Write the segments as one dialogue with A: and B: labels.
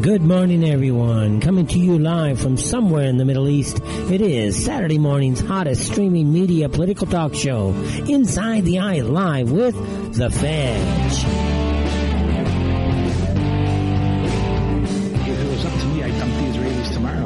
A: Good morning, everyone. Coming to you live from somewhere in the Middle East, it is Saturday morning's hottest streaming media political talk show, Inside the Eye Live with The Fetch.
B: If it was up to me, I'd dump the Israelis tomorrow.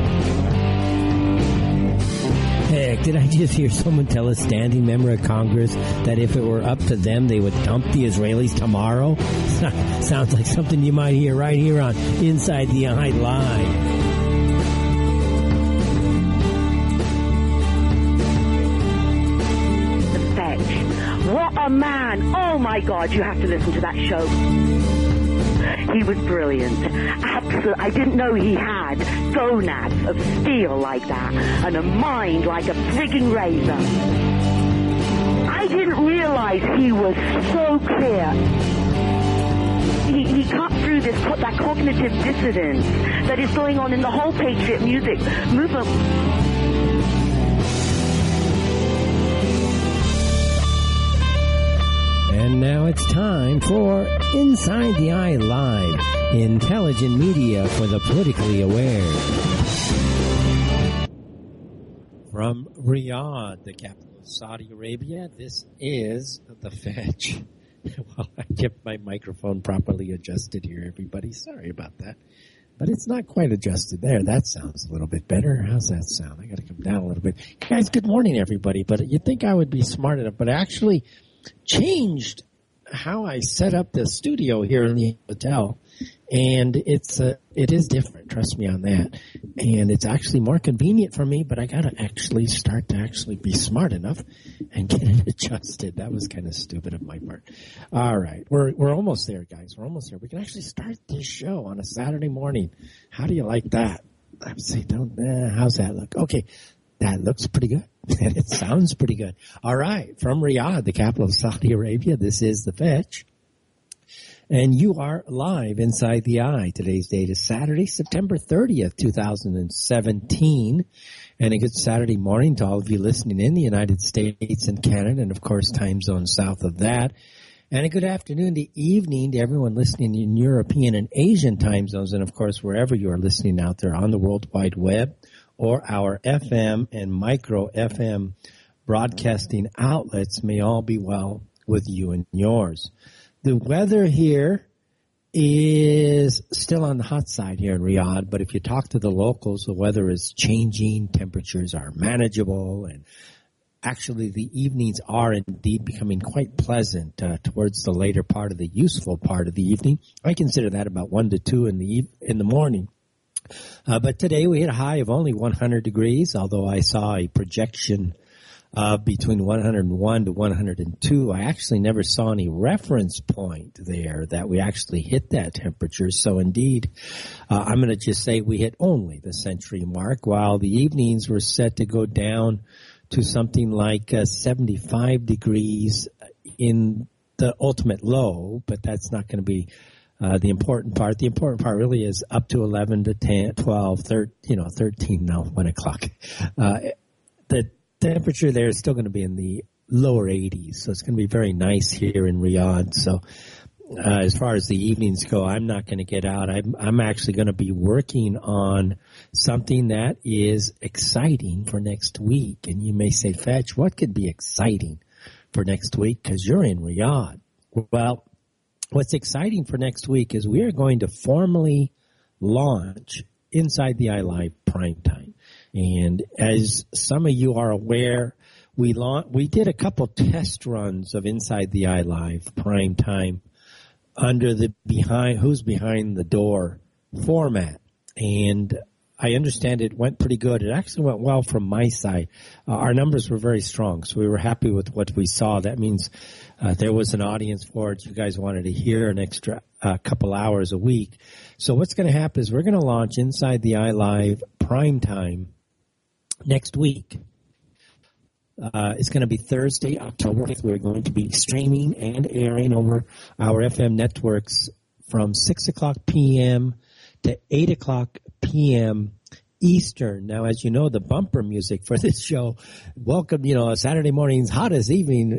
A: Heck, did I just hear someone tell a standing member of Congress that if it were up to them, they would dump the Israelis tomorrow? Sounds like something you might hear right here on Inside the Eye Live.
C: The Fetch. What a man. Oh, my God, you have to listen to that show. He was brilliant. Absolutely. I didn't know he had gonads of steel like that and a mind like a frigging razor. I didn't realize he was so clear. He cut through that cognitive dissonance that is going on in the whole patriot music movement.
A: And now it's time for Inside the Eye Live, intelligent media for the politically aware. From Riyadh, the capital of Saudi Arabia, this is The Fetch. Well, I kept my microphone properly adjusted here, everybody. Sorry about that. But it's not quite adjusted there. That sounds a little bit better. How's that sound? I got to come down a little bit. Guys, good morning, everybody. But you'd think I would be smart enough, but I actually changed how I set up the studio here in the hotel, and it is different. Trust me on that. And it's actually more convenient for me, but I got to actually start to actually be smart enough and get it adjusted. That was kind of stupid of my part. All right, we're almost there, guys. We're almost there. We can actually start this show on a Saturday morning. How do you like that? I would say, how's that look? Okay. That looks pretty good. It sounds pretty good. All right. From Riyadh, the capital of Saudi Arabia, this is The Fetch. And you are live inside the eye. Today's date is Saturday, September 30th, 2017. And a good Saturday morning to all of you listening in the United States and Canada, and of course time zone south of that. And a good afternoon to evening to everyone listening in European and Asian time zones, and of course wherever you are listening out there on the World Wide Web, or our FM and micro FM broadcasting outlets. May all be well with you and yours. The weather here is still on the hot side here in Riyadh, but if you talk to the locals, the weather is changing. Temperatures are manageable, and actually the evenings are indeed becoming quite pleasant towards the later part of the useful part of the evening. I consider that about 1 to 2 in the morning. But today we hit a high of only 100 degrees, although I saw a projection between 101 to 102. I actually never saw any reference point there that we actually hit that temperature. So indeed, I'm going to just say we hit only the century mark, while the evenings were set to go down to something like 75 degrees in the ultimate low, but that's not going to be the important part. The important part really is up to 11 to 10, 12, 13, now 1 o'clock. The temperature there is still going to be in the lower 80s, so it's going to be very nice here in Riyadh. So as far as the evenings go, I'm not going to get out. I'm actually going to be working on something that is exciting for next week. And you may say, Fetch, what could be exciting for next week? Because you're in Riyadh. Well, what's exciting for next week is we are going to formally launch Inside the Eye Live Primetime. And as some of you are aware, we did a couple test runs of Inside the Eye Live Primetime under the Who's Behind the Door format. And I understand it went pretty good. It actually went well from my side. Our numbers were very strong, so we were happy with what we saw. That means there was an audience for it. You guys wanted to hear an extra couple hours a week. So what's going to happen is we're going to launch Inside the Eye Live Primetime next week. It's going to be Thursday, October 5th. We're going to be streaming and airing over our FM networks from 6 o'clock p.m. to 8 o'clock p.m. Eastern. Now, as you know, the bumper music for this show, welcome, Saturday morning's hottest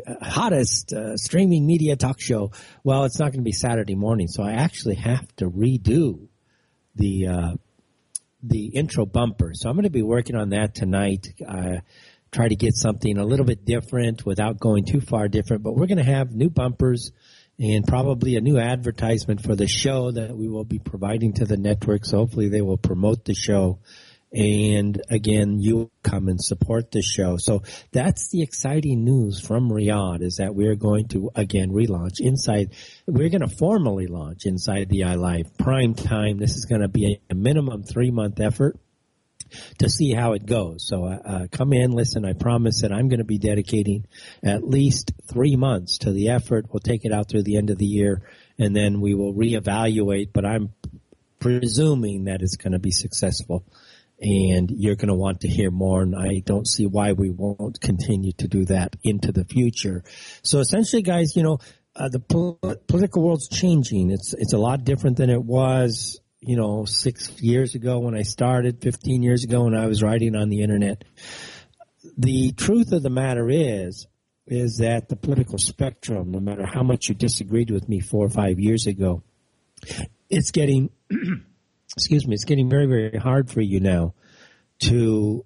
A: streaming media talk show. Well, it's not going to be Saturday morning, so I actually have to redo the intro bumper. So I'm going to be working on that tonight. Try to get something a little bit different without going too far different. But we're going to have new bumpers and probably a new advertisement for the show that we will be providing to the network. So hopefully they will promote the show. And again, you come and support the show. So that's the exciting news from Riyadh, is that we're going to again relaunch Inside. We're going to formally launch Inside the iLife Prime Time. This is going to be a minimum 3-month effort to see how it goes. So come in, listen. I promise that I'm going to be dedicating at least 3 months to the effort. We'll take it out through the end of the year, and then we will reevaluate. But I'm presuming that it's going to be successful, and you're going to want to hear more, and I don't see why we won't continue to do that into the future. So essentially, guys, the political world's changing. It's a lot different than it was 6 years ago when I started, 15 years ago when I was writing on the internet. The truth of the matter is that the political spectrum, no matter how much you disagreed with me 4 or 5 years ago, it's getting, it's getting very, very hard for you now to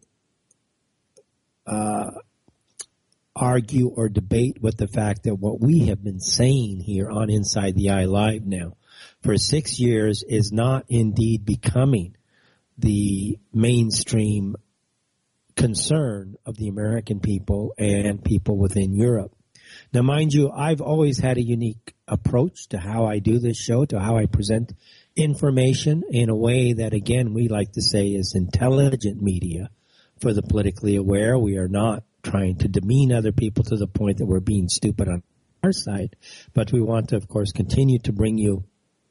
A: argue or debate with the fact that what we have been saying here on Inside the iLive now for 6 years is not indeed becoming the mainstream concern of the American people and people within Europe. Now, mind you, I've always had a unique approach to how I do this show, to how I present information in a way that, again, we like to say is intelligent media for the politically aware. We are not trying to demean other people to the point that we're being stupid on our side, but we want to, of course, continue to bring you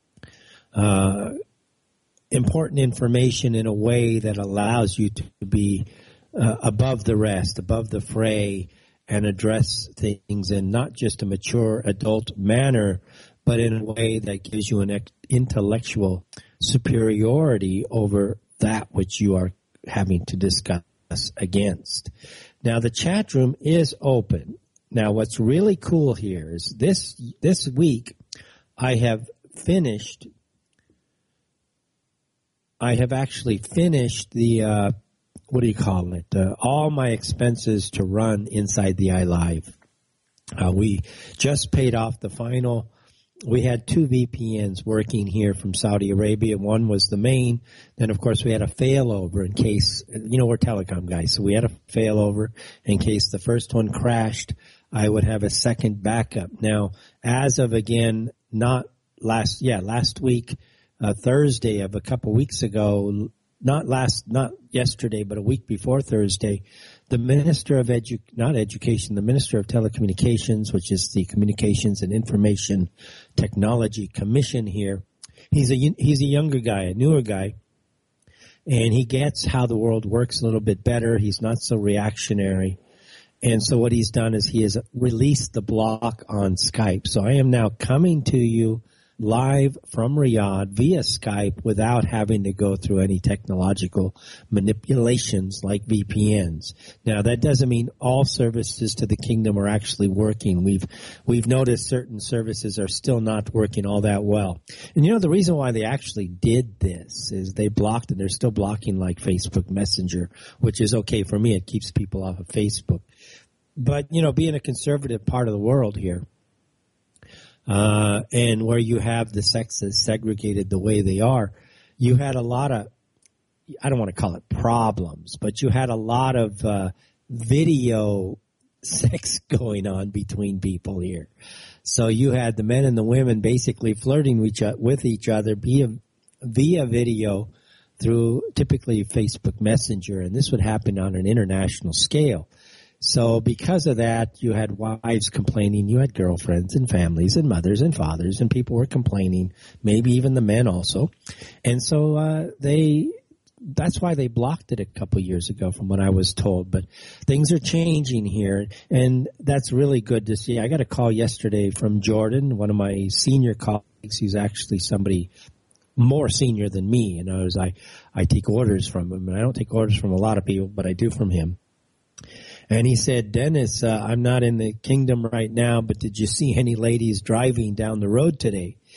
A: important information in a way that allows you to be above the rest, above the fray, and address things in not just a mature adult manner, but in a way that gives you an intellectual superiority over that which you are having to discuss against. Now, the chat room is open. Now, what's really cool here is this week I have actually finished the all my expenses to run Inside the iLive. We just paid off the final. We had 2 VPNs working here from Saudi Arabia. One was the main. Then, of course, we had a failover in case, we're telecom guys, so we had a failover in case the first one crashed. I would have a second backup. Now, as of again, last week, Thursday of a couple weeks ago, not yesterday, but a week before Thursday, the Minister of the Minister of Telecommunications, which is the Communications and Information Technology Commission here, he's a younger guy, a newer guy, and he gets how the world works a little bit better. He's not so reactionary. And so what he's done is he has released the block on Skype. So I am now coming to you live from Riyadh via Skype without having to go through any technological manipulations like VPNs. Now, that doesn't mean all services to the kingdom are actually working. We've noticed certain services are still not working all that well. And the reason why they actually did this is they blocked, and they're still blocking like Facebook Messenger, which is okay for me. It keeps people off of Facebook. But, being a conservative part of the world here, and where you have the sexes segregated the way they are, you had a lot of, I don't want to call it problems, but you had a lot of video sex going on between people here. So you had the men and the women basically flirting with each other via video through typically Facebook Messenger, and this would happen on an international scale. So because of that, you had wives complaining, you had girlfriends and families and mothers and fathers, and people were complaining, maybe even the men also. And so that's why they blocked it a couple years ago from what I was told. But things are changing here, and that's really good to see. I got a call yesterday from Jordan, one of my senior colleagues. He's actually somebody more senior than me. I take orders from him, and I don't take orders from a lot of people, but I do from him. And he said, Dennis, I'm not in the kingdom right now, but did you see any ladies driving down the road today?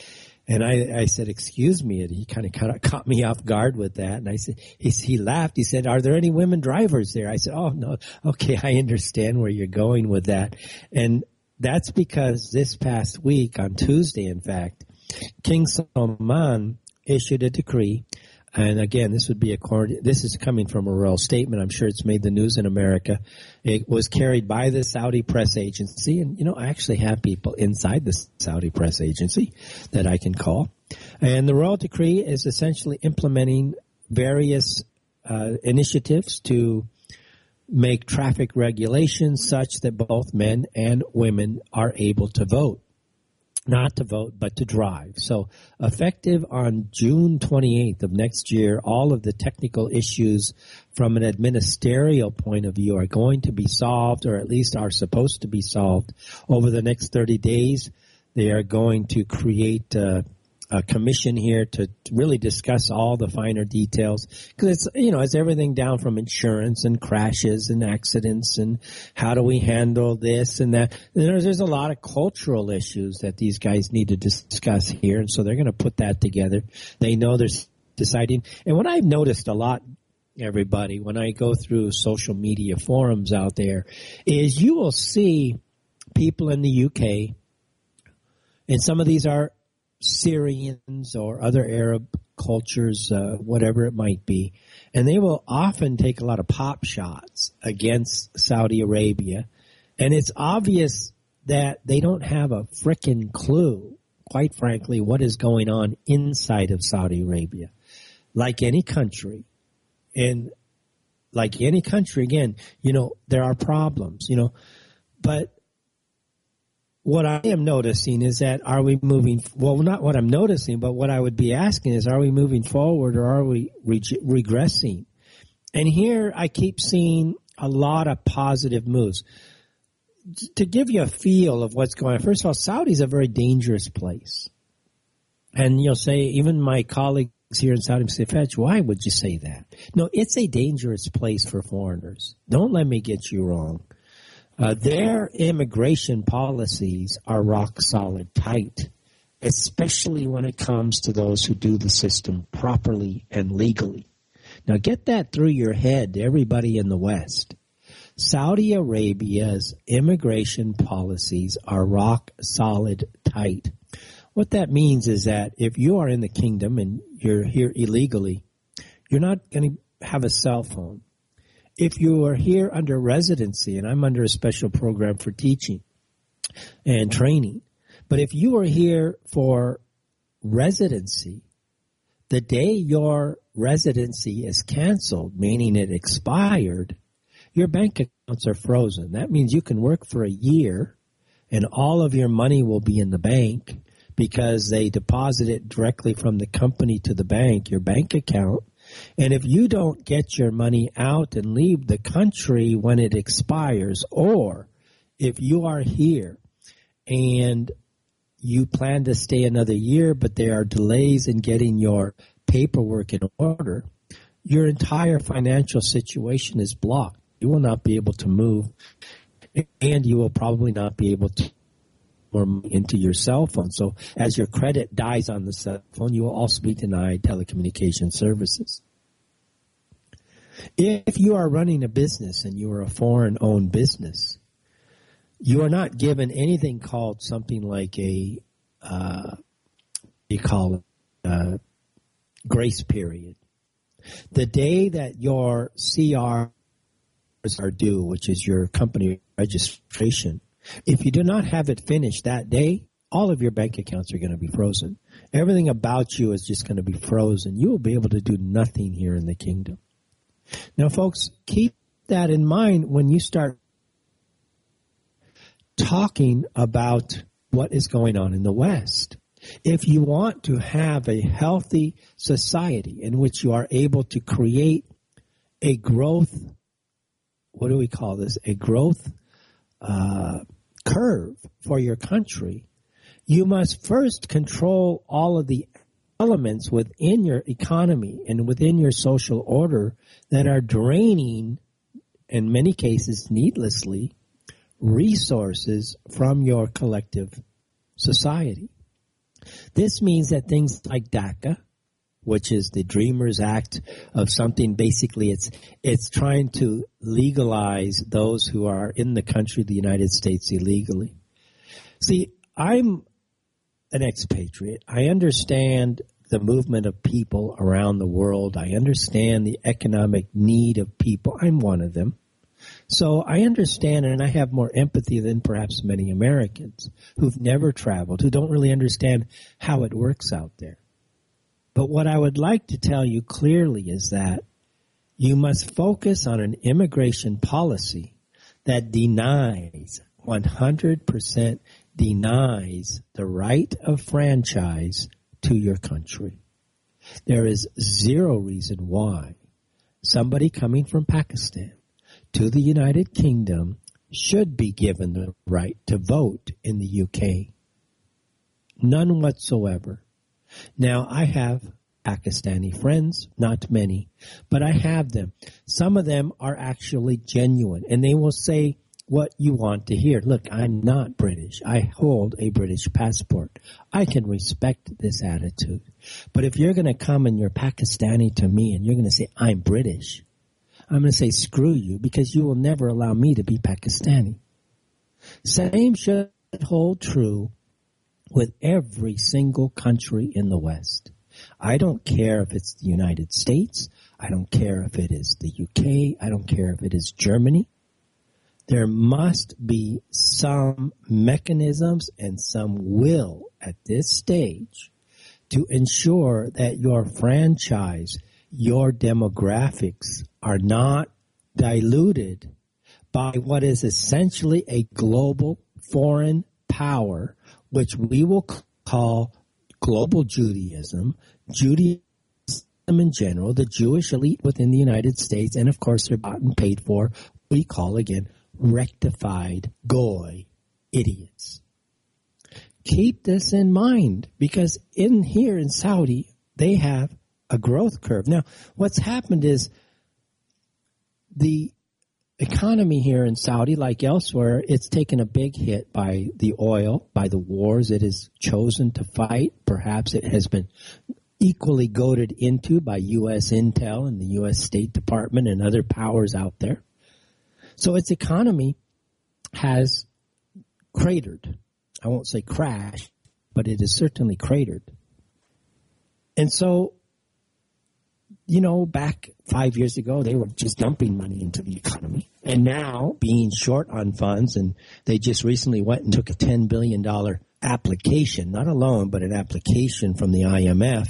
A: And I said, excuse me. And he kind of caught me off guard with that. And I said, he laughed. He said, are there any women drivers there? I said, oh, no. Okay, I understand where you're going with that. And that's because this past week, on Tuesday, in fact, King Salman issued a decree. And again, this is coming from a royal statement. I'm sure it's made the news in America. It was carried by the Saudi press agency. And, I actually have people inside the Saudi press agency that I can call. And the royal decree is essentially implementing various initiatives to make traffic regulations such that both men and women are able to vote. Not to vote, but to drive. So effective on June 28th of next year, all of the technical issues from an ministerial point of view are going to be solved, or at least are supposed to be solved over the next 30 days. They are going to create a commission here to really discuss all the finer details, because it's everything down from insurance and crashes and accidents and how do we handle this and that. There's a lot of cultural issues that these guys need to discuss here, and so they're going to put that together. They know they're deciding. And what I've noticed a lot, everybody, when I go through social media forums out there, is you will see people in the UK, and some of these are Syrians or other Arab cultures, whatever it might be, and they will often take a lot of pop shots against Saudi Arabia, and it's obvious that they don't have a frickin' clue, quite frankly, what is going on inside of Saudi Arabia. Like any country, and like any country, again, there are problems, but what I am noticing is that are we moving – well, not what I'm noticing, but what I would be asking is are we moving forward or are we regressing? And here I keep seeing a lot of positive moves. To give you a feel of what's going on, first of all, Saudi is a very dangerous place. And you'll say, even my colleagues here in Saudi say, Fetch, why would you say that? No, it's a dangerous place for foreigners. Don't let me get you wrong. Their immigration policies are rock solid tight, especially when it comes to those who do the system properly and legally. Now get that through your head, everybody in the West. Saudi Arabia's immigration policies are rock solid tight. What that means is that if you are in the kingdom and you're here illegally, you're not going to have a cell phone. If you are here under residency, and I'm under a special program for teaching and training, but if you are here for residency, the day your residency is canceled, meaning it expired, your bank accounts are frozen. That means you can work for a year and all of your money will be in the bank because they deposit it directly from the company to the bank, your bank account. And if you don't get your money out and leave the country when it expires, or if you are here and you plan to stay another year, but there are delays in getting your paperwork in order, your entire financial situation is blocked. You will not be able to move, and you will probably not be able to or into your cell phone. So as your credit dies on the cell phone, you will also be denied telecommunication services. If you are running a business and you are a foreign-owned business, you are not given anything called something like a grace period. The day that your CRs are due, which is your company registration, if you do not have it finished that day, all of your bank accounts are going to be frozen. Everything about you is just going to be frozen. You will be able to do nothing here in the kingdom. Now, folks, keep that in mind when you start talking about what is going on in the West. If you want to have a healthy society in which you are able to create a growth, what do we call this? A growth curve for your country, you must first control all of the elements within your economy and within your social order that are draining, in many cases needlessly, resources from your collective society. This means that things like DACA, which is the Dreamers Act of something, basically it's trying to legalize those who are in the country of the United States illegally. See, I'm an expatriate. I understand the movement of people around the world. I understand the economic need of people. I'm one of them. So I understand, and I have more empathy than perhaps many Americans who've never traveled, who don't really understand how it works out there. But what I would like to tell you clearly is that you must focus on an immigration policy that denies, 100% denies the right of franchise to your country. There is zero reason why somebody coming from Pakistan to the United Kingdom should be given the right to vote in the UK. None whatsoever. Now, I have Pakistani friends, not many, but I have them. Some of them are actually genuine, and they will say what you want to hear. Look, I'm not British. I hold a British passport. I can respect this attitude. But if you're going to come and you're Pakistani to me and you're going to say, I'm British, I'm going to say, screw you, because you will never allow me to be Pakistani. Same should hold true with every single country in the West. I don't care if it's the United States. I don't care if it is the UK. I don't care if it is Germany. There must be some mechanisms and some will at this stage to ensure that your franchise, your demographics are not diluted by what is essentially a global foreign power, which we will call global Judaism in general, the Jewish elite within the United States, and of course they're bought and paid for, we call again rectified goy idiots. Keep this in mind, because in here in Saudi, they have a growth curve. Now, what's happened is the economy here in Saudi, like elsewhere, it's taken a big hit by the oil, by the wars it has chosen to fight. Perhaps it has been equally goaded into by U.S. Intel and the U.S. State Department and other powers out there. So its economy has cratered. I won't say crashed, but it is certainly cratered. And so, you know, back 5 years ago, they were just dumping money into the economy. And now, being short on funds, and they just recently went and took a $10 billion application, not a loan, but an application from the IMF.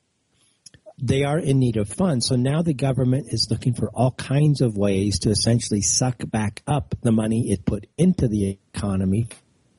A: They are in need of funds. So now the government is looking for all kinds of ways to essentially suck back up the money it put into the economy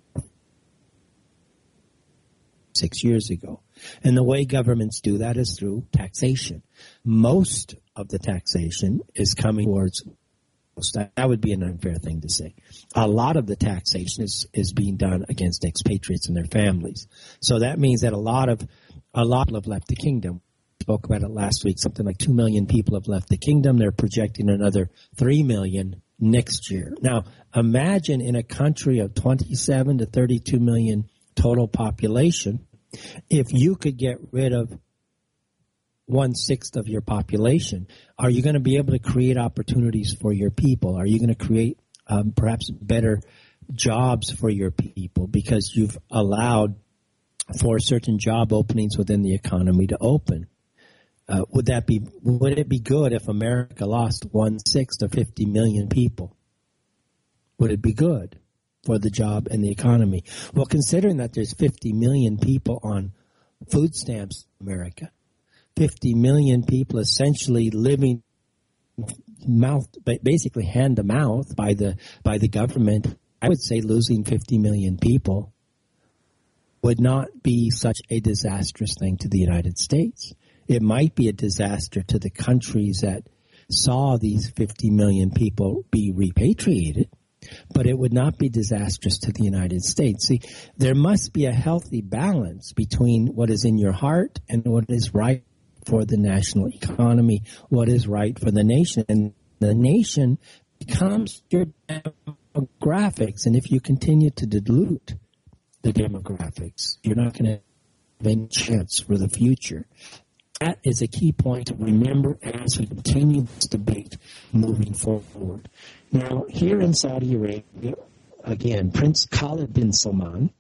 A: 6 years ago. And the way governments do that is through taxation. Most of the taxation is coming towards, that would be an unfair thing to say. A lot of the taxation is being done against expatriates and their families. So that means that a lot have left the kingdom. Spoke about it last week. Something like 2 million people have left the kingdom. They're projecting another 3 million next year. Now, imagine in a country of 27 to 32 million total population, if you could get rid of 1/6 of your population, are you going to be able to create opportunities for your people? Are you going to create perhaps better jobs for your people because you've allowed for certain job openings within the economy to open? Would it be good if America lost 1/6 of 50 million people? Would it be good for the job and the economy? Well, considering that there's 50 million people on food stamps in America, 50 million people essentially living basically hand to mouth by the government, I would say losing 50 million people would not be such a disastrous thing to the United States. It might be a disaster to the countries that saw these 50 million people be repatriated, but it would not be disastrous to the United States. See, there must be a healthy balance between what is in your heart and what is right for the national economy, what is right for the nation. And the nation becomes your demographics. And if you continue to dilute the demographics, you're not going to any chance for the future. That is a key point to remember as we continue this debate moving forward. Now, here in Saudi Arabia, again, Prince Khalid bin Salman,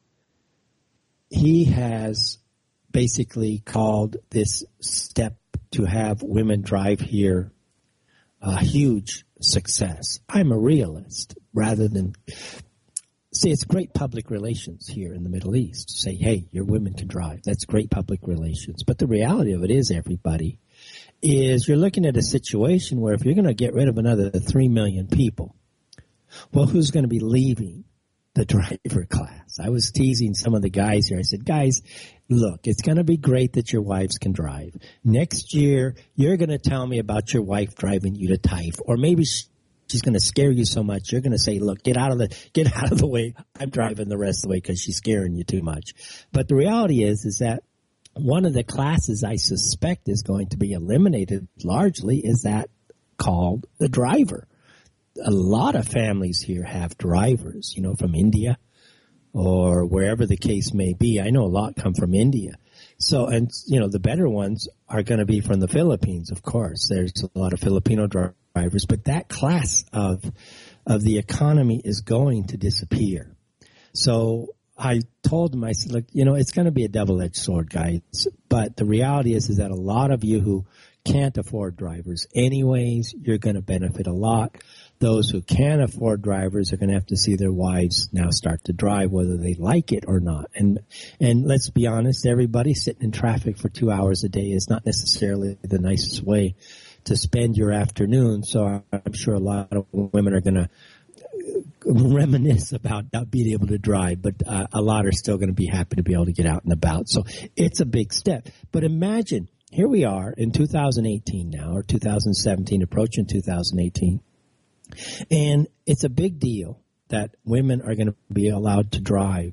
A: he has basically called this step to have women drive here a huge success. I'm a realist rather than see, it's great public relations here in the Middle East. Say, hey, your women can drive. That's great public relations. But the reality of it is, everybody, is you're looking at a situation where if you're going to get rid of another 3 million people, well, who's going to be leaving the driver class? I was teasing some of the guys here. I said, guys, look, it's going to be great that your wives can drive. Next year, you're going to tell me about your wife driving you to TAIF, or maybe she's going to scare you so much, you're going to say, look, get out of the way. I'm driving the rest of the way because she's scaring you too much. But the reality is that one of the classes I suspect is going to be eliminated largely is that called the driver. A lot of families here have drivers, from India or wherever the case may be. I know a lot come from India. So, and, the better ones are going to be from the Philippines, of course. There's a lot of Filipino drivers, but that class of the economy is going to disappear. So I told them, I said, look, it's going to be a double-edged sword, guys. But the reality is that a lot of you who can't afford drivers anyways, you're going to benefit a lot. Those who can afford drivers are going to have to see their wives now start to drive, whether they like it or not. And let's be honest, everybody sitting in traffic for 2 hours a day is not necessarily the nicest way to spend your afternoon. So I'm sure a lot of women are going to reminisce about not being able to drive, but a lot are still going to be happy to be able to get out and about. So it's a big step. But imagine, here we are in 2018 now, or 2017, approaching 2018. And it's a big deal that women are going to be allowed to drive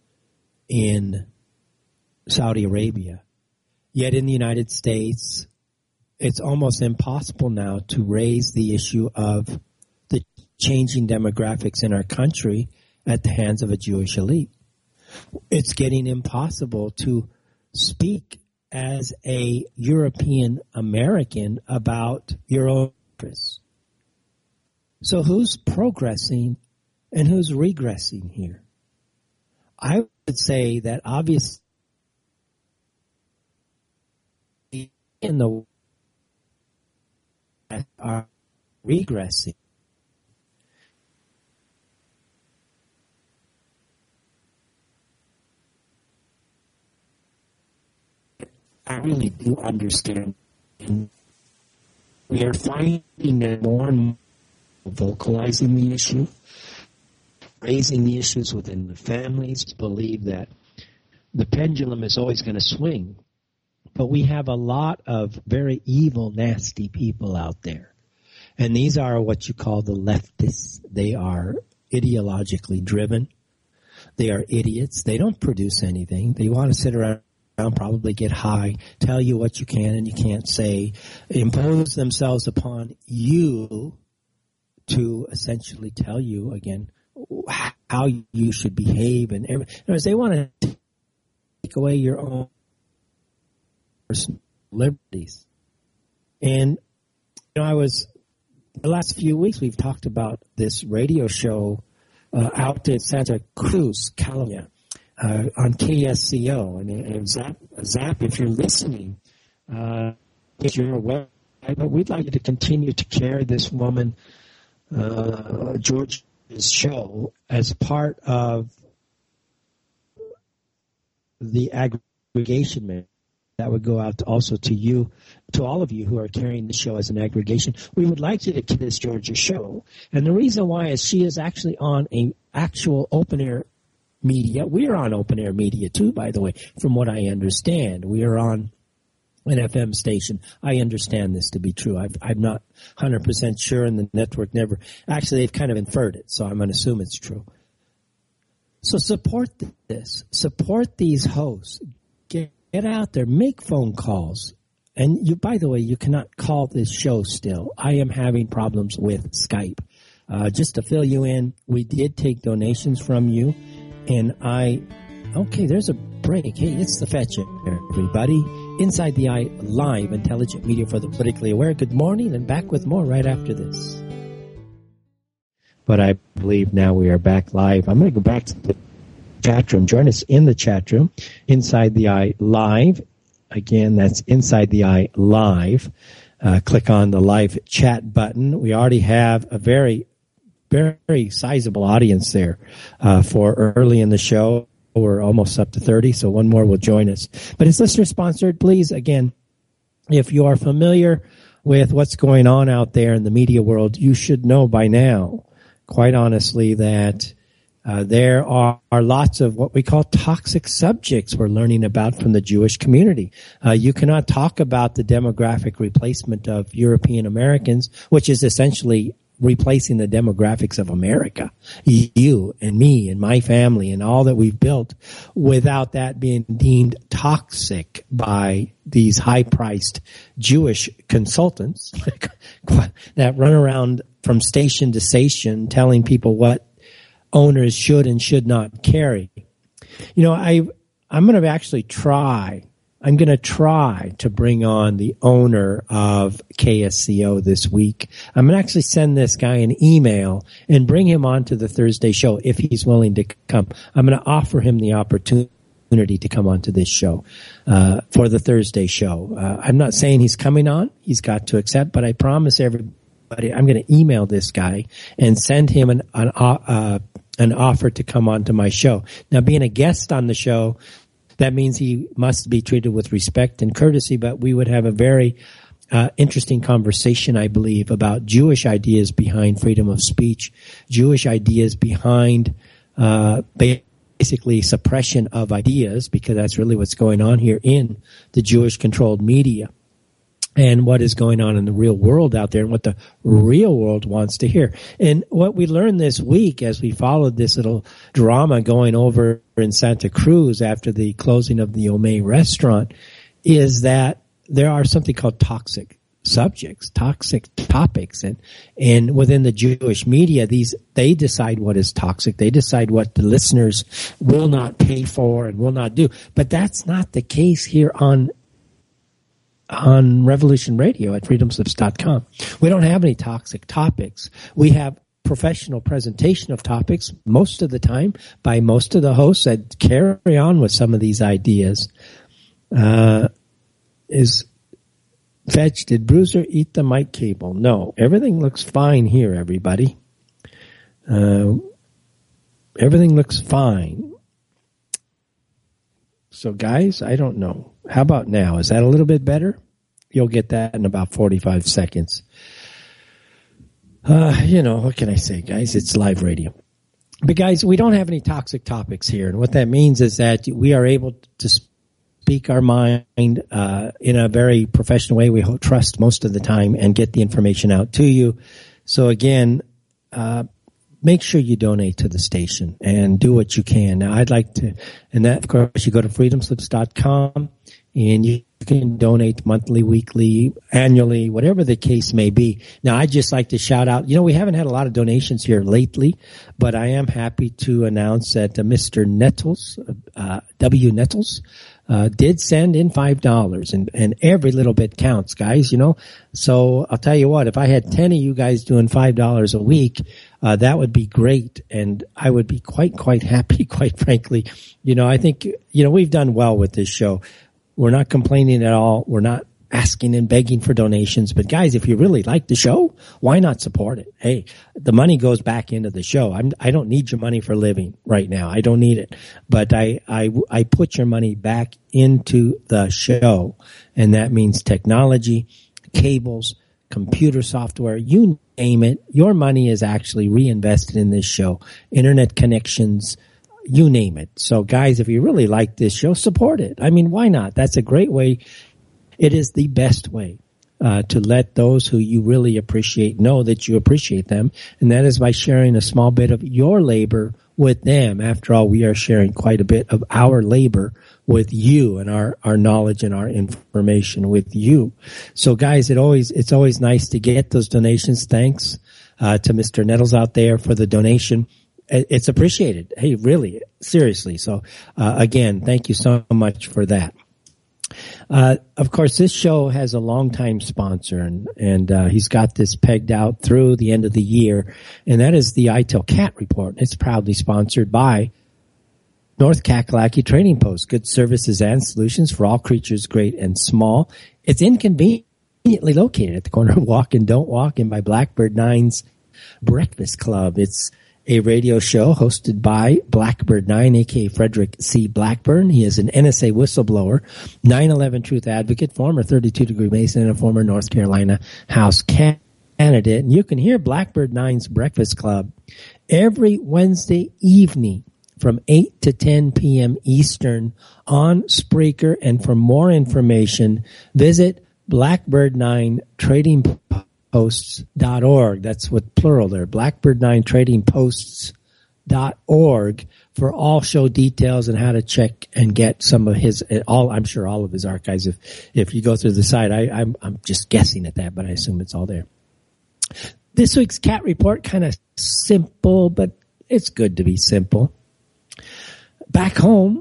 A: in Saudi Arabia. Yet in the United States, it's almost impossible now to raise the issue of the changing demographics in our country at the hands of a Jewish elite. It's getting impossible to speak as a European American about your own interests. So who's progressing and who's regressing here? I would say that obviously in the West are regressing. I really do understand. And we are finding that more and more vocalizing the issue, raising the issues within the families, to believe that the pendulum is always going to swing. But we have a lot of very evil, nasty people out there. And these are what you call the leftists. They are ideologically driven. They are idiots. They don't produce anything. They want to sit around, probably get high, tell you what you can and you can't say, impose themselves upon you to essentially tell you, again, how you should behave. And they want to take away your own personal liberties. And, the last few weeks we've talked about this radio show out in Santa Cruz, California, on KSCO. And Zap, if you're listening, if you're aware, but we'd like you to continue to carry this woman, George's show, as part of the aggregation that would go out also to you, to all of you who are carrying the show as an aggregation. We would like you to keep this Georgia show. And the reason why is she is actually on a actual open-air media. We are on open-air media too, by the way, from what I understand. We are on an FM station. I understand this to be true. I'm not 100% sure, and the network never. Actually, they've kind of inferred it, so I'm going to assume it's true. So support this. Support these hosts. Get out there. Make phone calls. And you, by the way, you cannot call this show still. I am having problems with Skype. Just to fill you in, we did take donations from you, and I Okay, there's a break. Hey, it's the Fetch, everybody. Inside the Eye Live, intelligent media for the politically aware. Good morning, and back with more right after this. But I believe now we are back live. I'm going to go back to the chat room. Join us in the chat room, Inside the Eye Live. Again, that's Inside the Eye Live. Click on the live chat button. We already have a very, very sizable audience there for early in the show. We're almost up to 30, so one more will join us. But it's listener-sponsored. Please, again, if you are familiar with what's going on out there in the media world, you should know by now, quite honestly, that there are lots of what we call toxic subjects we're learning about from the Jewish community. You cannot talk about the demographic replacement of European Americans, which is essentially replacing the demographics of America, you and me and my family and all that we've built, without that being deemed toxic by these high-priced Jewish consultants that run around from station to station telling people what owners should and should not carry. You know, I'm going to actually try to bring on the owner of KSCO this week. I'm going to actually send this guy an email and bring him on to the Thursday show if he's willing to come. I'm going to offer him the opportunity to come on to this show for the Thursday show. I'm not saying he's coming on. He's got to accept, but I promise everybody I'm going to email this guy and send him an offer to come on to my show. Now, being a guest on the show, that means he must be treated with respect and courtesy, but we would have a very interesting conversation, I believe, about Jewish ideas behind freedom of speech, Jewish ideas behind basically suppression of ideas, because that's really what's going on here in the Jewish-controlled media, and what is going on in the real world out there and what the real world wants to hear. And what we learned this week as we followed this little drama going over in Santa Cruz after the closing of the Omei restaurant is that there are something called toxic subjects, toxic topics. And within the Jewish media, they decide what is toxic. They decide what the listeners will not pay for and will not do. But that's not the case here on Revolution Radio at freedomslips.com. We don't have any toxic topics. We have professional presentation of topics most of the time by most of the hosts that carry on with some of these ideas. Is Fetch, did Bruiser eat the mic cable? No. Everything looks fine here, everybody. Everything looks fine. So, guys, I don't know. How about now? Is that a little bit better? You'll get that in about 45 seconds. What can I say, guys? It's live radio. But, guys, we don't have any toxic topics here. And what that means is that we are able to speak our mind in a very professional way. We trust most of the time and get the information out to you. So, again, make sure you donate to the station and do what you can. Now, I'd like to, and that, of course, you go to freedomslips.com and you can donate monthly, weekly, annually, whatever the case may be. Now, I'd just like to shout out, we haven't had a lot of donations here lately, but I am happy to announce that Mr. Nettles, W. Nettles, did send in $5, and every little bit counts, guys, So I'll tell you what, if I had 10 of you guys doing $5 a week, that would be great, and I would be quite happy, quite frankly. I think, we've done well with this show. We're not complaining at all. We're not asking and begging for donations. But guys, if you really like the show, why not support it? Hey, the money goes back into the show. I don't need your money for living right now. I don't need it. But I put your money back into the show. And that means technology, cables, computer software, you name it. Your money is actually reinvested in this show. Internet connections, you name it. So guys, if you really like this show, support it. I mean, why not? That's a great way. It is the best way to let those who you really appreciate know that you appreciate them. And that is by sharing a small bit of your labor with them. After all, we are sharing quite a bit of our labor with you and our knowledge and our information with you. So guys, it's always nice to get those donations. Thanks to Mr. Nettles out there for the donation. it's appreciated. Hey, really, seriously. So, again, thank you so much for that. Of course, this show has a longtime sponsor, and he's got this pegged out through the end of the year, and that is the ITIL Cat Report. It's proudly sponsored by North Kakalaki Trading Post. Good services and solutions for all creatures, great and small. It's inconveniently located at the corner of Walk and Don't Walk and by Blackbird 9's Breakfast Club. It's a radio show hosted by Blackbird 9, a.k.a. Frederick C. Blackburn. He is an NSA whistleblower, 9/11 Truth advocate, former 32-degree Mason, and a former North Carolina House candidate. And you can hear Blackbird 9's Breakfast Club every Wednesday evening from 8 to 10 p.m. Eastern on Spreaker. And for more information, visit Blackbird9tradingposts.org. That's with plural there. Blackbird9tradingposts.org for all show details and how to check and get some of his, I'm sure all of his archives. If you go through the site, I'm just guessing at that, but I assume it's all there. This week's cat report, kind of simple, but it's good to be simple. Back home,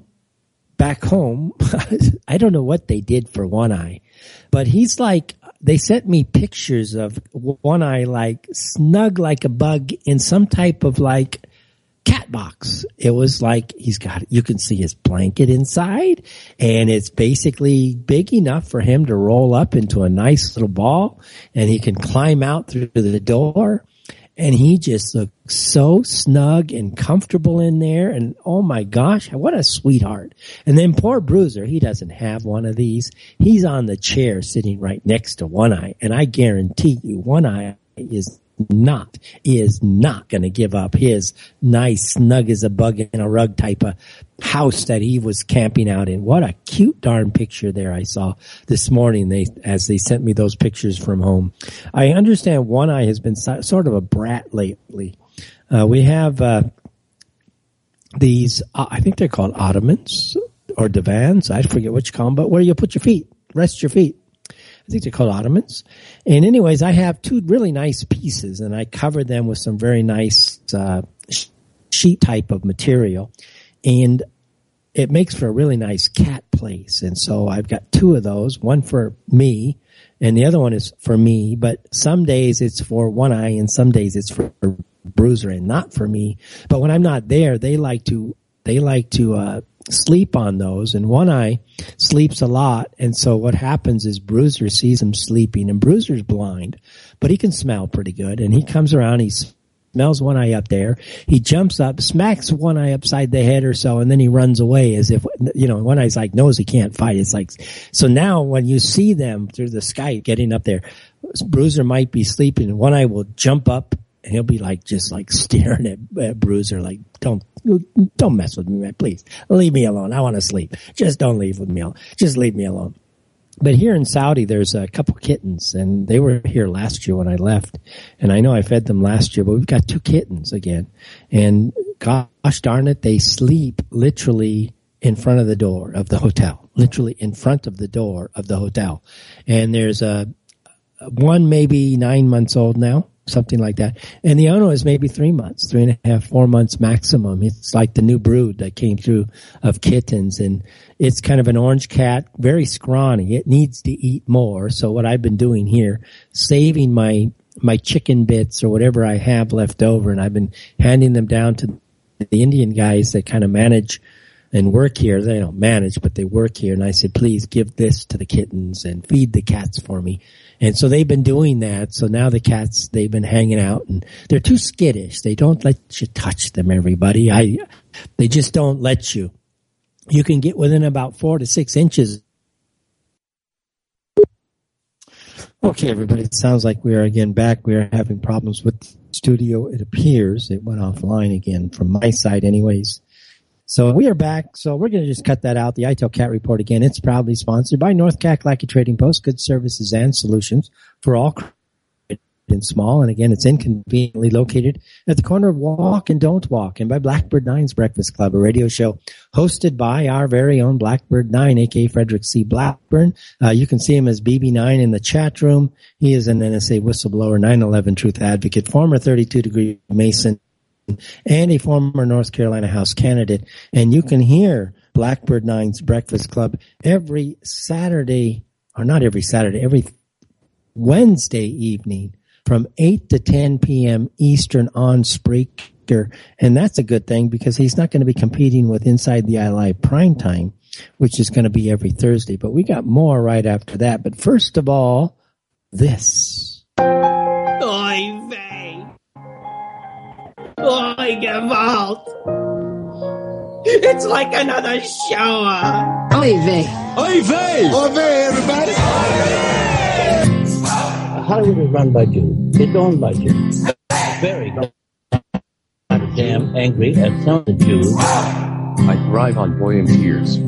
A: I don't know what they did for One Eye, but he's like, they sent me pictures of One Eye like snug like a bug in some type of like cat box. It was like you can see his blanket inside, and it's basically big enough for him to roll up into a nice little ball, and he can climb out through the door. And he just looks so snug and comfortable in there. And oh my gosh, what a sweetheart. And then poor Bruiser, he doesn't have one of these. He's on the chair sitting right next to One Eye. And I guarantee you, One Eye is not going to give up his nice, snug as a bug in a rug type of house that he was camping out in. What a cute darn picture there I saw this morning as they sent me those pictures from home. I understand One Eye has been sort of a brat lately. We have these, I think they're called ottomans or divans. I forget what you call them, but where you put your feet, rest your feet. I think they're called ottomans. And anyways, I have two really nice pieces, and I covered them with some very nice sheet type of material. And it makes for a really nice cat place. And so I've got two of those, one for me, and the other one is for me. But some days it's for One Eye, and some days it's for Bruiser and not for me. But when I'm not there, they like to sleep on those, and One Eye sleeps a lot. And so what happens is Bruiser sees him sleeping, and Bruiser's blind, but he can smell pretty good. And he comes around, he smells One Eye up there. He jumps up, smacks One Eye upside the head or so, and then he runs away as if, One Eye's like, knows he can't fight. It's like, so now when you see them through the Skype getting up there, Bruiser might be sleeping, and One Eye will jump up, and he'll be like, just like staring at Bruiser, like, don't mess with me, man. Please leave me alone. I want to sleep. Just don't leave with me. Just leave me alone. But here in Saudi, there's a couple kittens, and they were here last year when I left. And I know I fed them last year, but we've got two kittens again. And gosh darn it, they sleep literally in front of the door of the hotel. Literally in front of the door of the hotel. And there's one maybe 9 months old now, something like that. And the other is maybe 3 months, 3.5, 4 months maximum. It's like the new brood that came through of kittens. And it's kind of an orange cat, very scrawny. It needs to eat more. So what I've been doing here, saving my chicken bits or whatever I have left over, and I've been handing them down to the Indian guys that kind of manage and work here. They don't manage, but they work here. And I said, please give this to the kittens and feed the cats for me. And so they've been doing that. So now the cats, they've been hanging out, and they're too skittish. They don't let you touch them, everybody. They just don't let you. You can get within about 4 to 6 inches. Okay, everybody. It sounds like we are again back. We are having problems with the studio. It appears it went offline again from my side anyways. So we are back. So we're going to just cut that out. The ITIL Cat Report again. It's proudly sponsored by North Kakalaki Trading Post. Good services and solutions for all and small. And again, it's inconveniently located at the corner of Walk and Don't Walk, and by Blackbird 9's Breakfast Club, a radio show hosted by our very own Blackbird 9, aka Frederick C. Blackburn. You can see him as BB9 in the chat room. He is an NSA whistleblower, 9/11 Truth advocate, former 32-degree Mason, and a former North Carolina House candidate. And you can hear Blackbird 9's Breakfast Club every Saturday, or not every Saturday, every Wednesday evening from 8 to 10 p.m. Eastern on Spreaker. And that's a good thing because he's not going to be competing with Inside the Eye Live Primetime, which is going to be every Thursday. But we got more right after that. But first of all, this.
D: Oy vey! Oy Gewalt! It's like another shower!
E: Oy vey!
F: Oy vey! Oy vey, everybody!
G: Hollywood is run by Jews. It's owned by Jews. Very goddamn angry at some of the Jews.
H: I thrive on boy and tears.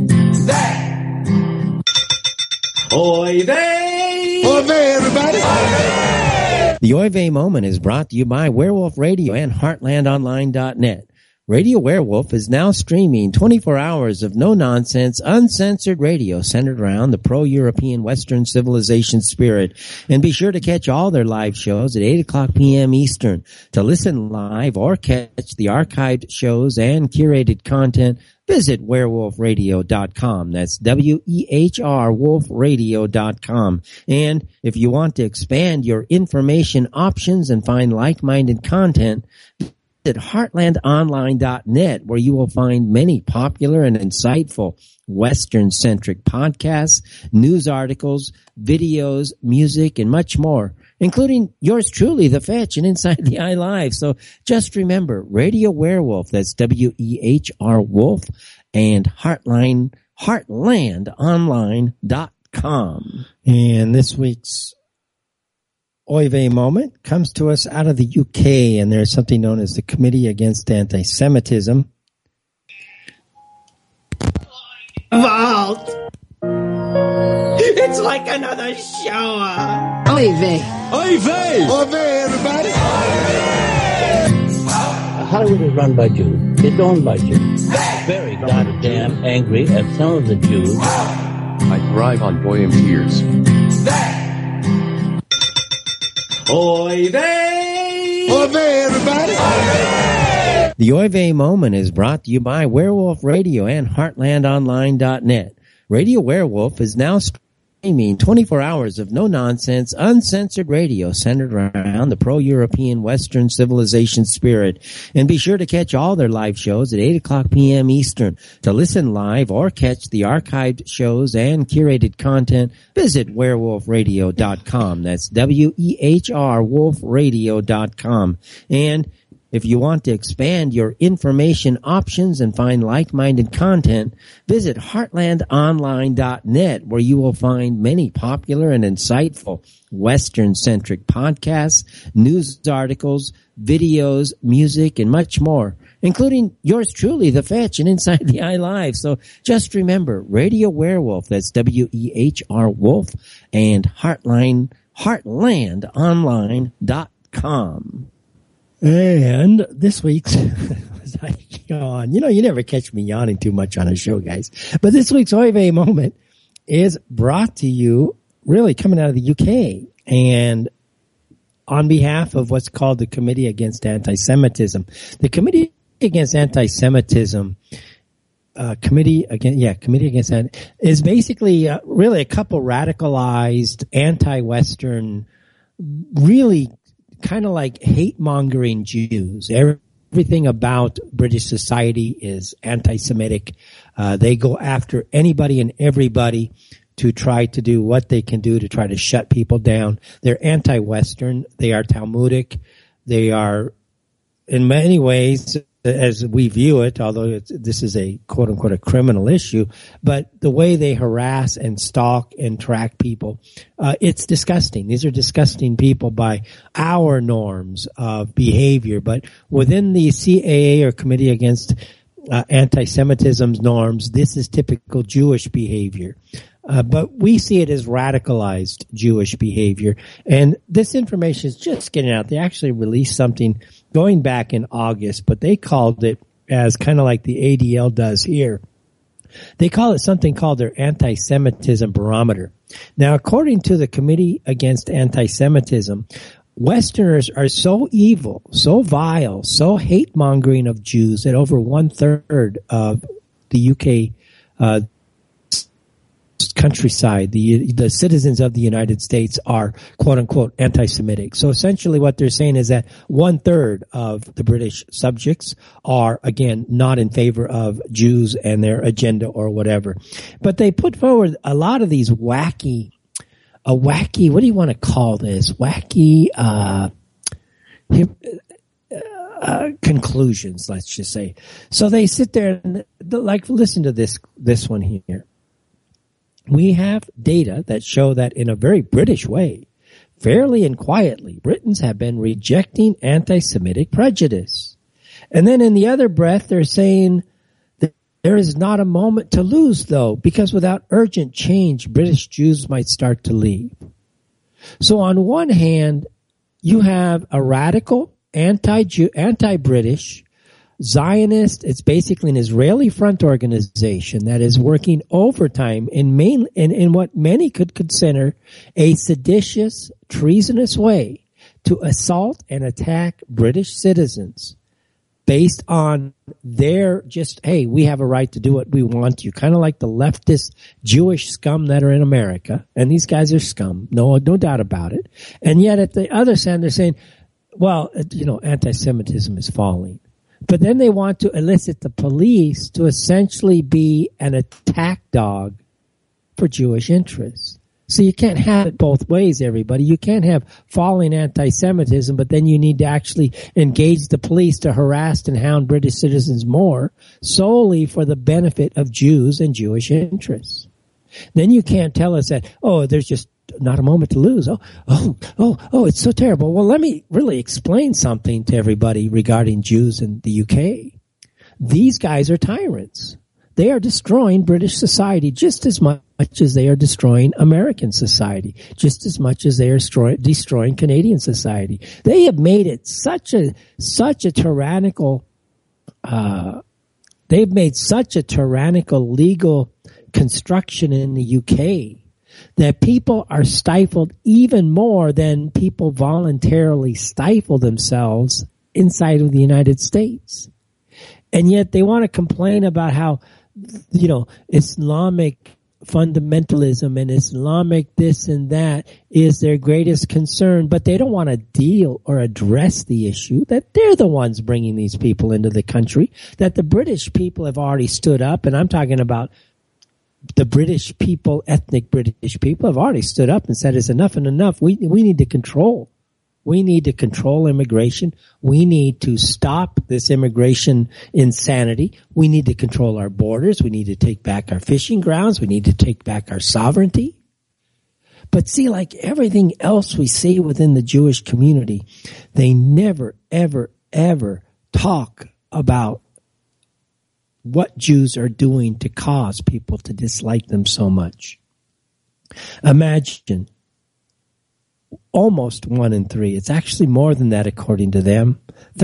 D: Oy vey!
F: Oy vey, everybody!
A: The Oy Vey Moment is brought to you by Werewolf Radio and HeartlandOnline.net. Radio Werewolf is now streaming 24 hours of no-nonsense, uncensored radio centered around the pro-European Western civilization spirit. And be sure to catch all their live shows at 8 o'clock p.m. Eastern. To listen live or catch the archived shows and curated content, visit werewolfradio.com. That's WEHR wolfradio.com. And if you want to expand your information options and find like-minded content, at heartlandonline.net, where you will find many popular and insightful Western-centric podcasts, news articles, videos, music, and much more, including yours truly, The Fetch, and Inside the Eye Live. So just remember, Radio Werewolf, that's WEHR Wolf, and heartlandonline.com. And this week's Oy Vey Moment comes to us out of the UK, and there's something known as the Committee Against Anti-Semitism.
D: Walt! It's like another shower!
E: Oy vey!
F: Oy vey! Oy vey, everybody!
G: Hollywood is run by Jews. It's owned by Jews. Very goddamn angry at some of the Jews.
H: I thrive on boy and tears.
D: Oy vey!
F: Oy vey, everybody!
A: The Oy Vey Moment is brought to you by Werewolf Radio and HeartlandOnline.net. Radio Werewolf is now streaming 24 hours of no-nonsense, uncensored radio centered around the pro-European Western civilization spirit. And be sure to catch all their live shows at 8 o'clock p.m. Eastern. To listen live or catch the archived shows and curated content, visit werewolfradio.com. That's WEHR wolfradio.com. And if you want to expand your information options and find like-minded content, visit heartlandonline.net, where you will find many popular and insightful Western-centric podcasts, news articles, videos, music, and much more, including yours truly, The Fetch, and Inside the Eye Live. So just remember, Radio Werewolf, that's WEHR Wolf, and heartlandonline.com. And this week's, I yawn. You know, you never catch me yawning too much on a show, guys. But this week's Oy Vey Moment is brought to you, really coming out of the UK, and on behalf of what's called the Committee Against Anti-Semitism. The Committee Against Anti-Semitism, Committee Against is basically really a couple radicalized anti-Western, really kind of like hate-mongering Jews. Everything about British society is anti-Semitic. They go after anybody and everybody to try to do what they can do to try to shut people down. They're anti-Western. They are Talmudic. They are, in many ways, as we view it, although this is a quote-unquote a criminal issue, but the way they harass and stalk and track people, it's disgusting. These are disgusting people by our norms of behavior. But within the CAA, or Committee Against Anti-Semitism's norms, this is typical Jewish behavior. But we see it as radicalized Jewish behavior. And this information is just getting out. They actually released something going back in August, but they called it, as kind of like the ADL does here, they call it something called their Anti-Semitism Barometer. Now, according to the Committee Against Anti-Semitism, Westerners are so evil, so vile, so hate-mongering of Jews that over 1/3 of the UK countryside, the citizens of the United States are quote-unquote anti-Semitic. So essentially what they're saying is that 1/3 of the British subjects are, again, not in favor of Jews and their agenda or whatever. But they put forward a lot of these wacky, what do you want to call this? Wacky conclusions, let's just say. So they sit there and listen to this one here. We have data that show that in a very British way, fairly and quietly, Britons have been rejecting anti-Semitic prejudice. And then in the other breath, they're saying that there is not a moment to lose, though, because without urgent change, British Jews might start to leave. So on one hand, you have a radical, anti-British, Zionist, it's basically an Israeli front organization that is working overtime in what many could consider a seditious, treasonous way to assault and attack British citizens based on their hey, we have a right to do what we want to. Kind of like the leftist Jewish scum that are in America. And these guys are scum. No doubt about it. And yet at the other side, they're saying, well, anti-Semitism is falling. But then they want to elicit the police to essentially be an attack dog for Jewish interests. So you can't have it both ways, everybody. You can't have falling anti-Semitism, but then you need to actually engage the police to harass and hound British citizens more solely for the benefit of Jews and Jewish interests. Then you can't tell us that, there's just not a moment to lose. It's so terrible. Well, let me really explain something to everybody regarding Jews in the UK. These guys are tyrants. They are destroying British society just as much as they are destroying American society, just as much as they are destroying Canadian society. They have made it such a tyrannical, they've made such a tyrannical legal construction in the UK that people are stifled even more than people voluntarily stifle themselves inside of the United States. And yet they want to complain about how, Islamic fundamentalism and Islamic this and that is their greatest concern, but they don't want to deal or address the issue that they're the ones bringing these people into the country, that the British people have already stood up, and I'm talking about the British people, ethnic British people have already stood up and said it's enough and enough. We need to control. We need to control immigration. We need to stop this immigration insanity. We need to control our borders. We need to take back our fishing grounds. We need to take back our sovereignty. But see, like everything else we see within the Jewish community, they never, ever, ever talk about what Jews are doing to cause people to dislike them so much. Imagine almost 1 in 3. It's actually more than that according to them.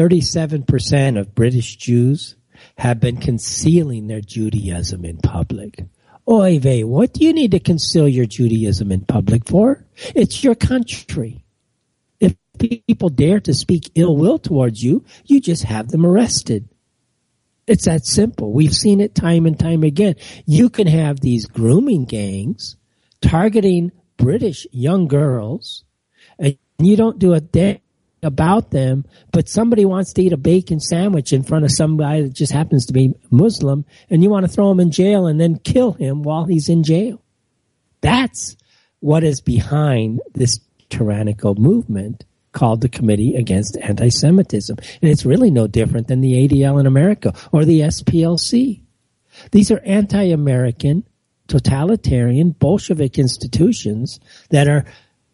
A: 37% of British Jews have been concealing their Judaism in public. Oy vey, what do you need to conceal your Judaism in public for? It's your country. If people dare to speak ill will towards you, you just have them arrested. It's that simple. We've seen it time and time again. You can have these grooming gangs targeting British young girls, and you don't do a thing about them, but somebody wants to eat a bacon sandwich in front of some guy that just happens to be Muslim, and you want to throw him in jail and then kill him while he's in jail. That's what is behind this tyrannical movement called the Committee Against Anti-Semitism. And it's really no different than the ADL in America or the SPLC. These are anti-American, totalitarian, Bolshevik institutions that are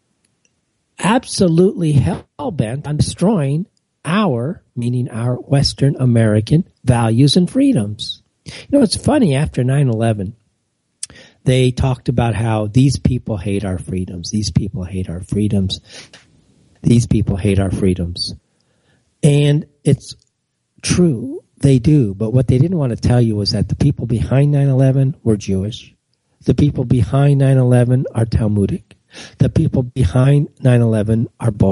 A: absolutely hell-bent on destroying meaning our Western American values and freedoms. It's funny, after 9/11, they talked about how these people hate our freedoms. These people hate our freedoms. These people hate our freedoms. And it's true, they do. But what they didn't want to tell you was that the people behind 9/11 were Jewish. The people behind 9/11 are Talmudic. The people behind 9/11 are Bolshevik.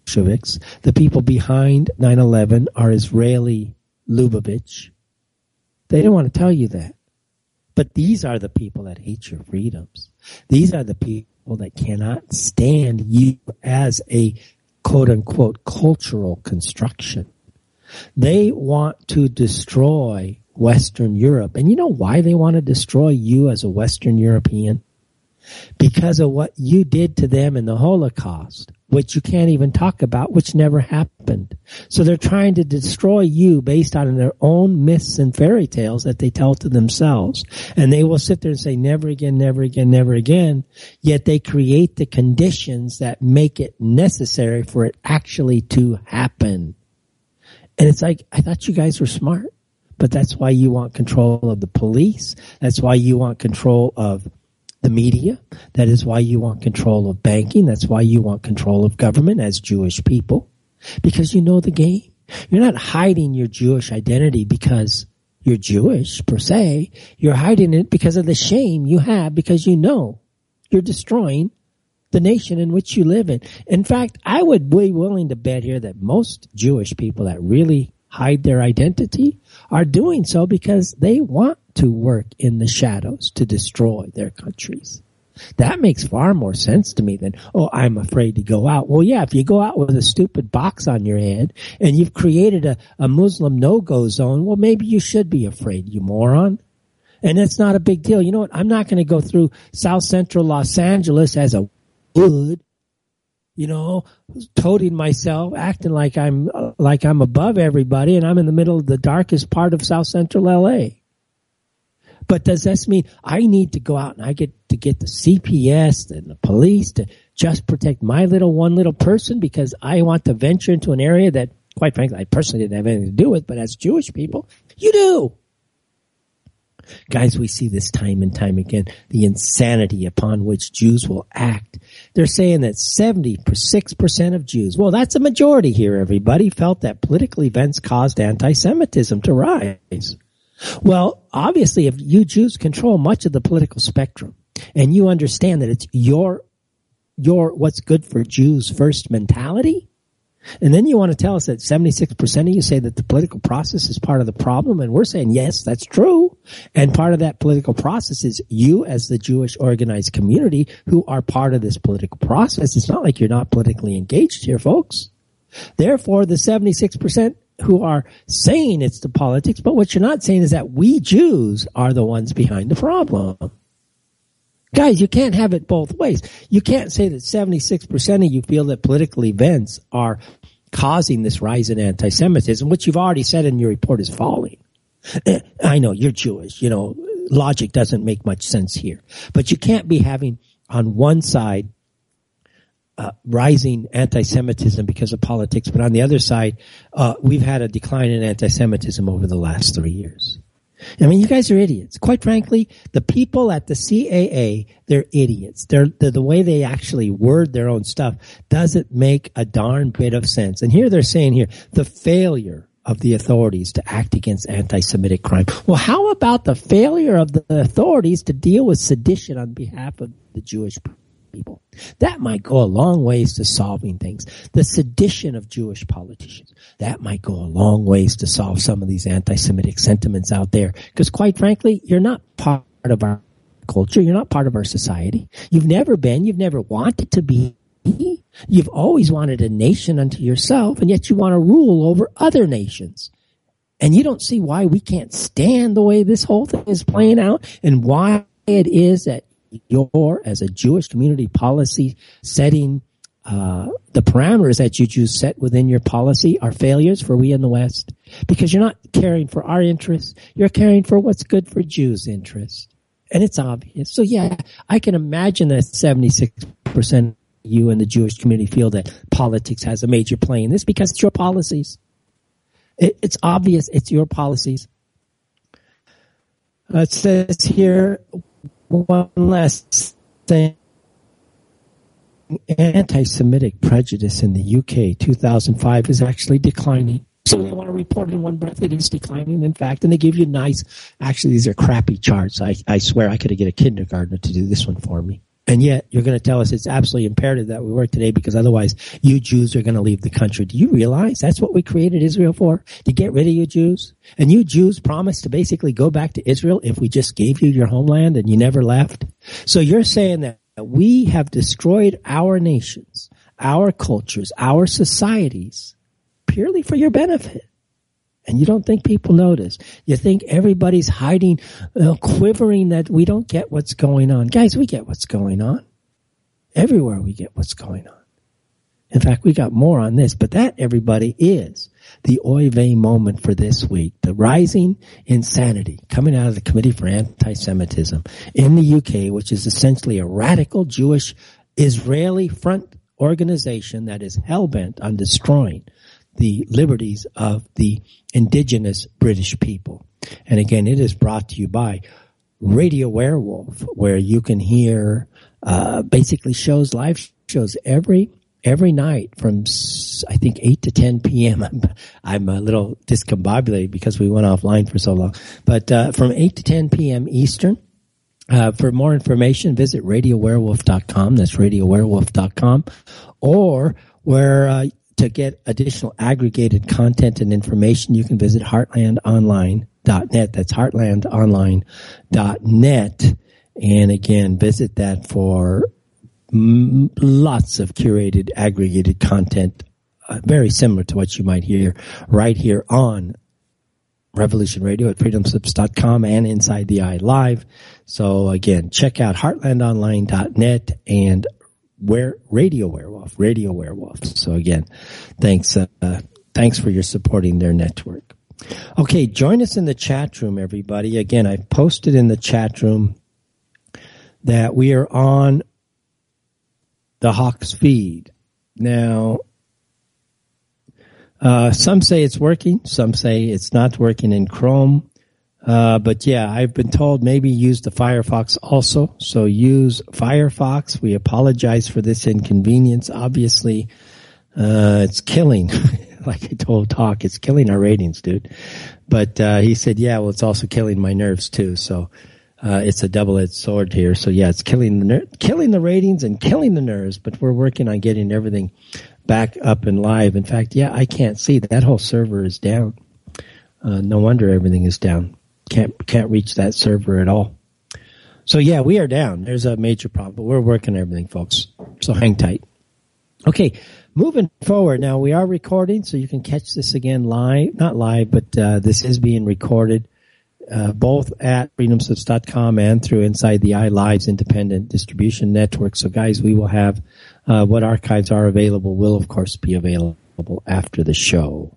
A: Bolsheviks. The people behind 9/11 are Israeli Lubavitch. They don't want to tell you that. But these are the people that hate your freedoms. These are the people that cannot stand you as a quote-unquote cultural construction. They want to destroy Western Europe. And you know why they want to destroy you as a Western European? Because of what you did to them in the Holocaust, which you can't even talk about, which never happened. So they're trying to destroy you based on their own myths and fairy tales that they tell to themselves. And they will sit there and say, never again, never again, never again. Yet they create the conditions that make it necessary for it actually to happen. And it's like, I thought you guys were smart, but that's why you want control of the police. That's why you want control of the media. That is why you want control of banking. That's why you want control of government as Jewish people. Because you know the game. You're not hiding your Jewish identity because you're Jewish per se. You're hiding it because of the shame you have because you know you're destroying the nation in which you live in. In fact, I would be willing to bet here that most Jewish people that really hide their identity are doing so because they want to work in the shadows to destroy their countries. That makes far more sense to me than, oh, I'm afraid to go out. Well, yeah, if you go out with a stupid box on your head and you've created a Muslim no-go zone, well, maybe you should be afraid, you moron. And it's not a big deal. You know what? I'm not going to go through South Central Los Angeles as a wood, you know, toting myself, acting like I'm above everybody, and I'm in the middle of the darkest part of South Central LA. But does this mean I need to go out and I get to get the CPS and the police to just protect my one little person because I want to venture into an area that, quite frankly, I personally didn't have anything to do with, but as Jewish people, you do. Guys, we see this time and time again, the insanity upon which Jews will act. They're saying that 76% of Jews, well, that's a majority here, everybody, felt that political events caused anti-Semitism to rise. Well, obviously, if you Jews control much of the political spectrum, and you understand that it's your what's good for Jews first mentality, and then you want to tell us that 76% of you say that the political process is part of the problem, and we're saying, yes, that's true. And part of that political process is you as the Jewish organized community who are part of this political process. It's not like you're not politically engaged here, folks. Therefore, the 76% who are saying it's the politics, but what you're not saying is that we Jews are the ones behind the problem. Guys, you can't have it both ways. You can't say that 76% of you feel that political events are causing this rise in anti-Semitism, which you've already said in your report is falling. I know, you're Jewish. You know, logic doesn't make much sense here. But you can't be having on one side rising anti-Semitism because of politics, but on the other side, we've had a decline in anti-Semitism over the last 3 years. I mean, you guys are idiots. Quite frankly, the people at the CAA, they're idiots. They're the way they actually word their own stuff doesn't make a darn bit of sense. And here they're saying here, the failure of the authorities to act against anti-Semitic crime. Well, how about the failure of the authorities to deal with sedition on behalf of the Jewish people? That might go a long ways to solving things. The sedition of Jewish politicians, that might go a long ways to solve some of these anti-Semitic sentiments out there. Because quite frankly, you're not part of our culture. You're not part of our society. You've never been. You've never wanted to be. You've always wanted a nation unto yourself, and yet you want to rule over other nations. And you don't see why we can't stand the way this whole thing is playing out and why it is that you're, as a Jewish community policy setting, the parameters that you Jews set within your policy are failures for we in the West. Because you're not caring for our interests. You're caring for what's good for Jews' interests. And it's obvious. So yeah, I can imagine that 76% of you in the Jewish community feel that politics has a major play in this because it's your policies. It's obvious it's your policies. It says here, one last thing. Anti-Semitic prejudice in the UK 2005 is actually declining. So they want to report in one breath it is declining, in fact, and they give you nice, actually these are crappy charts. I swear I could get a kindergartner to do this one for me. And yet you're going to tell us it's absolutely imperative that we work today because otherwise you Jews are going to leave the country. Do you realize that's what we created Israel for? To get rid of you Jews? And you Jews promised to basically go back to Israel if we just gave you your homeland and you never left? So you're saying that we have destroyed our nations, our cultures, our societies purely for your benefit. And you don't think people notice. You think everybody's hiding, quivering that we don't get what's going on. Guys, we get what's going on. Everywhere we get what's going on. In fact, we got more on this, but that, everybody, is the oy vey moment for this week. The rising insanity coming out of the Committee for Anti-Semitism in the UK, which is essentially a radical Jewish Israeli front organization that is hell-bent on destroying the liberties of the indigenous British people. And again, it is brought to you by Radio Werewolf, where you can hear basically live shows every night from, I think, 8 to 10 p.m. I'm a little discombobulated because we went offline for so long. But from 8 to 10 p.m. Eastern. For more information, visit RadioWerewolf.com. That's RadioWerewolf.com. Or where to get additional aggregated content and information, you can visit heartlandonline.net. That's heartlandonline.net. And again, visit that for lots of curated, aggregated content, very similar to what you might hear right here on Revolution Radio at freedomslips.com and Inside the Eye Live. So again, check out heartlandonline.net and Radio Werewolf. So again, thanks for your supporting their network. Okay, join us in the chat room, everybody. Again, I posted in the chat room that we are on the Hawks feed. Now, some say it's working, some say it's not working in Chrome. But yeah, I've been told maybe use the Firefox also. So use Firefox. We apologize for this inconvenience. Obviously, it's killing, like I told Talk, it's killing our ratings, dude. But, he said, yeah, well, it's also killing my nerves too. So, it's a double-edged sword here. So yeah, it's killing the ratings and killing the nerves, but we're working on getting everything back up and live. In fact, yeah, I can't see that whole server is down. No wonder everything is down. Can't reach that server at all. So yeah, we are down. There's a major problem, but we're working on everything, folks. So hang tight. Okay, moving forward. Now we are recording, so you can catch this again live. Not live, but this is being recorded both at freedomslips.com and through Inside the Eye Live's independent distribution network. So guys, we will have what archives are available will, of course, be available after the show.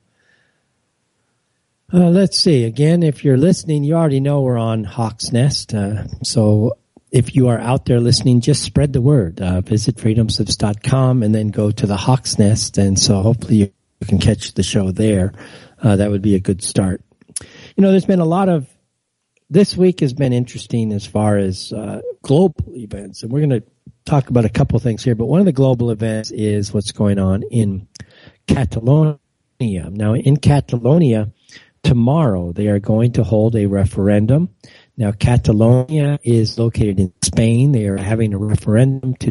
A: Let's see. Again, if you're listening, you already know we're on Hawk's Nest. So if you are out there listening, just spread the word. Visit freedomslips.com and then go to the Hawk's Nest. And so hopefully you can catch the show there. That would be a good start. You know, there's been this week has been interesting as far as global events. And we're going to talk about a couple things here. But one of the global events is what's going on in Catalonia. Now, in Catalonia, tomorrow, they are going to hold a referendum. Now, Catalonia is located in Spain. They are having a referendum to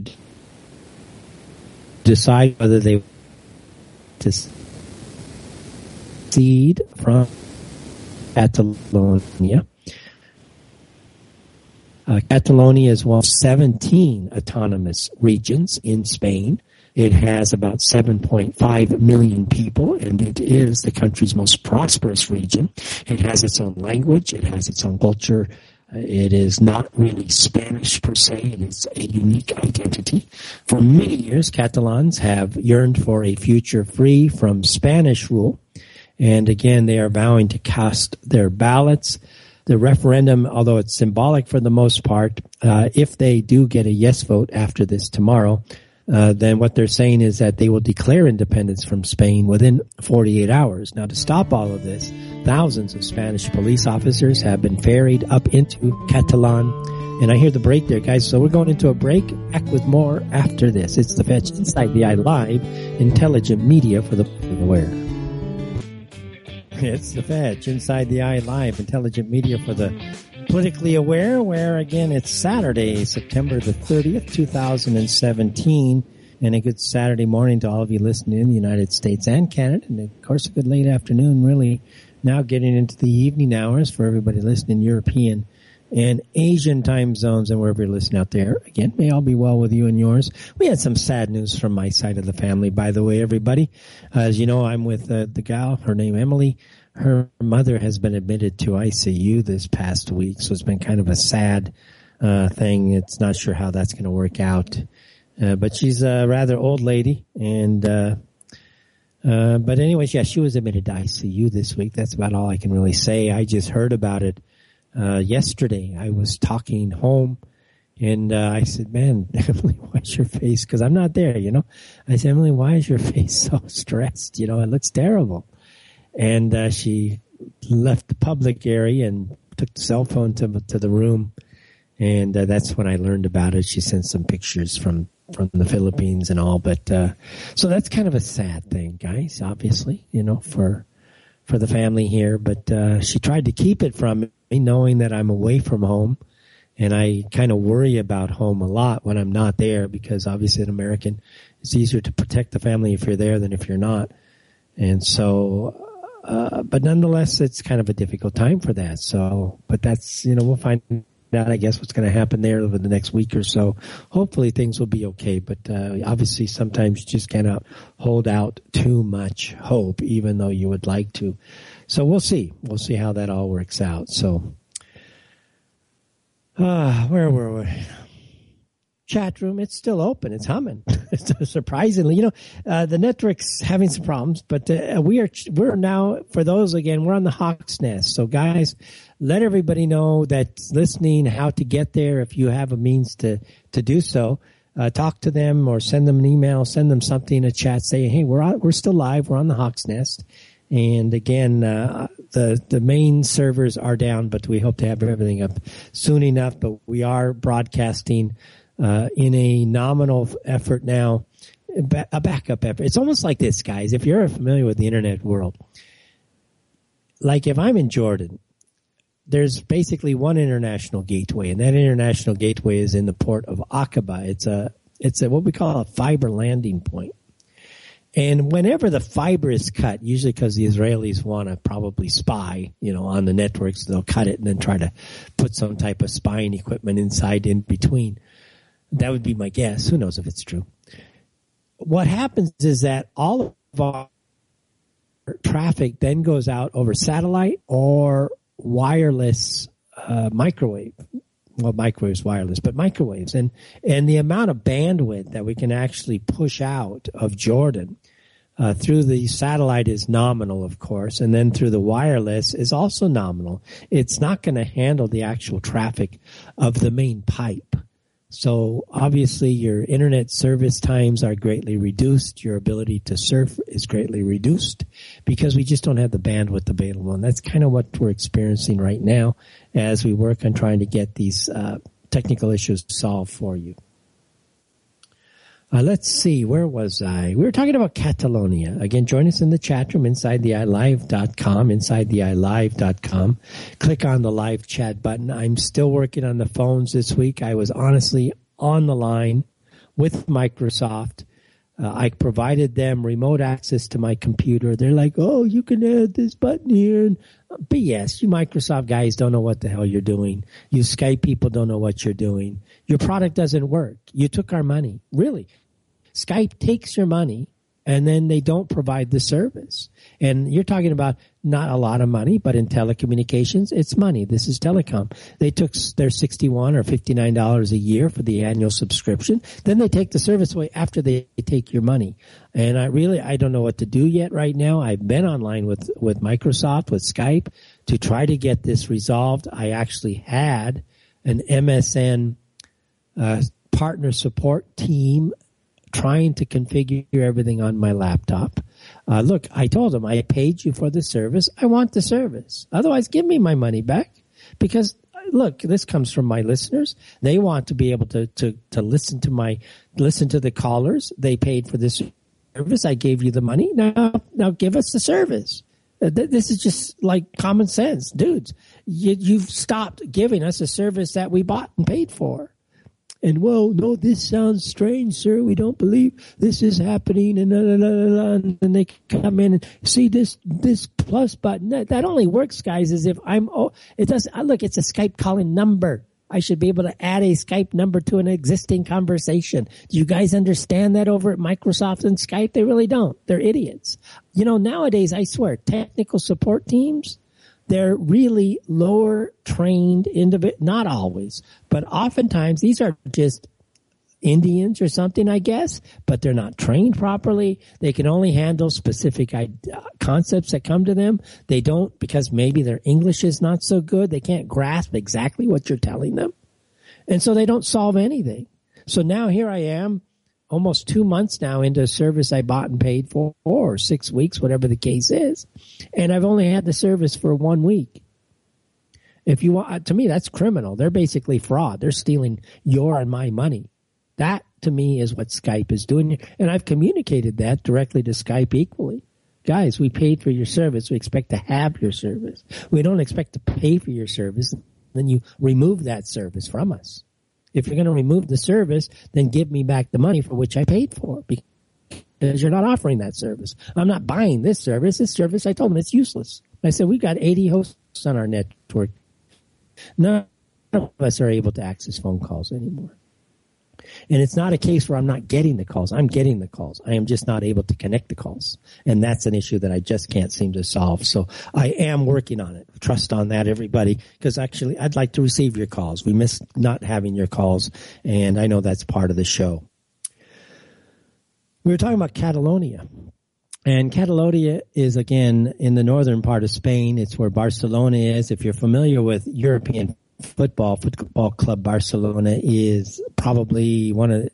A: decide whether they to secede from Catalonia. Catalonia is one of 17 autonomous regions in Spain. It has about 7.5 million people, and it is the country's most prosperous region. It has its own language. It has its own culture. It is not really Spanish per se. It is a unique identity. For many years, Catalans have yearned for a future free from Spanish rule. And again, they are vowing to cast their ballots. The referendum, although it's symbolic for the most part, if they do get a yes vote after this tomorrow, then what they're saying is that they will declare independence from Spain within 48 hours. Now, to stop all of this, thousands of Spanish police officers have been ferried up into Catalan. And I hear the break there, guys. So we're going into a break. Back with more after this. It's the Fetch Inside the Eye Live, intelligent media for the aware. It's the Fetch Inside the Eye Live, intelligent media for the Politically Aware, where again it's Saturday, September the 30th, 2017, and a good Saturday morning to all of you listening in the United States and Canada, and of course a good late afternoon, really now getting into the evening hours for everybody listening in European and Asian time zones, and wherever you're listening out there. Again, may all be well with you and yours. We had some sad news from my side of the family, by the way, everybody. As you know, I'm with the gal, her name Emily. Her mother has been admitted to ICU this past week, so it's been kind of a sad thing. It's not sure how that's going to work out. But she's a rather old lady, and but anyways, yeah, she was admitted to ICU this week. That's about all I can really say. I just heard about it yesterday. I was talking home, and I said, man, Emily, why's your face? Because I'm not there, you know. I said, Emily, why is your face so stressed? You know, it looks terrible. And she left the public area and took the cell phone to the room, and that's when I learned about it. She sent some pictures from the Philippines and all, but so that's kind of a sad thing, guys. Obviously, you know, for the family here. But she tried to keep it from me, knowing that I'm away from home, and I kind of worry about home a lot when I'm not there, because obviously an American, it's easier to protect the family if you're there than if you're not, and so. But nonetheless, it's kind of a difficult time for that. So, but that's, you know, we'll find out, I guess, what's going to happen there over the next week or so. Hopefully things will be okay. But, obviously sometimes you just cannot hold out too much hope, even though you would like to. So we'll see. We'll see how that all works out. So, where were we? Chat room, it's still open. It's humming. Surprisingly, you know, the network's having some problems, but we're now, for those, again, we're on the Hawk's Nest. So guys, let everybody know that's listening how to get there if you have a means to do so. Talk to them or send them an email, send them something in a chat, say, hey, we're still live. We're on the Hawk's Nest. And again, the main servers are down, but we hope to have everything up soon enough. But we are broadcasting in a nominal effort now, a backup effort. It's almost like this, guys. If you're familiar with the internet world, like if I'm in Jordan, there's basically one international gateway, and that international gateway is in the port of Aqaba. It's a what we call a fiber landing point. And whenever the fiber is cut, usually because the Israelis want to probably spy, you know, on the networks, they'll cut it and then try to put some type of spying equipment inside in between. That would be my guess. Who knows if it's true? What happens is that all of our traffic then goes out over satellite or wireless microwave. Well, microwave's wireless, but microwaves. And the amount of bandwidth that we can actually push out of Jordan through the satellite is nominal, of course, and then through the wireless is also nominal. It's not going to handle the actual traffic of the main pipe. So obviously your internet service times are greatly reduced. Your ability to surf is greatly reduced because we just don't have the bandwidth available. And that's kind of what we're experiencing right now as we work on trying to get these technical issues solved for you. Let's see, where was I? We were talking about Catalonia. Again, join us in the chat room, InsideTheEyeLive.com, InsideTheEyeLive.com. Click on the live chat button. I'm still working on the phones this week. I was honestly on the line with Microsoft. I provided them remote access to my computer. They're like, oh, you can add this button here. And BS. You Microsoft guys don't know what the hell you're doing. You Skype people don't know what you're doing. Your product doesn't work. You took our money. Really. Skype takes your money and then they don't provide the service. And you're talking about not a lot of money, but in telecommunications, it's money. This is telecom. They took their $61 or $59 a year for the annual subscription. Then they take the service away after they take your money. And I don't know what to do yet right now. I've been online with Microsoft, with Skype, to try to get this resolved. I actually had an MSN partner support team trying to configure everything on my laptop. Look, I told them, I paid you for the service. I want the service. Otherwise, give me my money back. Because, look, this comes from my listeners. They want to be able to listen to the callers. They paid for this service. I gave you the money. Now give us the service. This is just like common sense. Dudes, you've stopped giving us a service that we bought and paid for. And, well, no, this sounds strange, sir. We don't believe this is happening. And, and then they come in and see this plus button. That only works, guys, as if it does. Look, it's a Skype calling number. I should be able to add a Skype number to an existing conversation. Do you guys understand that over at Microsoft and Skype? They really don't. They're idiots. Nowadays, I swear, technical support teams, they're really lower trained not always, but oftentimes these are just Indians or something, I guess, but they're not trained properly. They can only handle specific concepts that come to them. They don't, because maybe their English is not so good. They can't grasp exactly what you're telling them. And so they don't solve anything. So now here I am, almost 2 months now into a service I bought and paid for, or 6 weeks, whatever the case is. And I've only had the service for 1 week. If you want, to me, that's criminal. They're basically fraud. They're stealing your and my money. That, to me, is what Skype is doing. And I've communicated that directly to Skype equally. Guys, we paid for your service. We expect to have your service. We don't expect to pay for your service. Then you remove that service from us. If you're going to remove the service, then give me back the money for which I paid for, because you're not offering that service. I'm not buying this service. This service, I told them, it's useless. I said, we've got 80 hosts on our network. None of us are able to access phone calls anymore. And it's not a case where I'm not getting the calls. I'm getting the calls. I am just not able to connect the calls. And that's an issue that I just can't seem to solve. So I am working on it. Trust on that, everybody, because actually I'd like to receive your calls. We miss not having your calls, and I know that's part of the show. We were talking about Catalonia. And Catalonia is, again, in the northern part of Spain. It's where Barcelona is. If you're familiar with European Football Club Barcelona is probably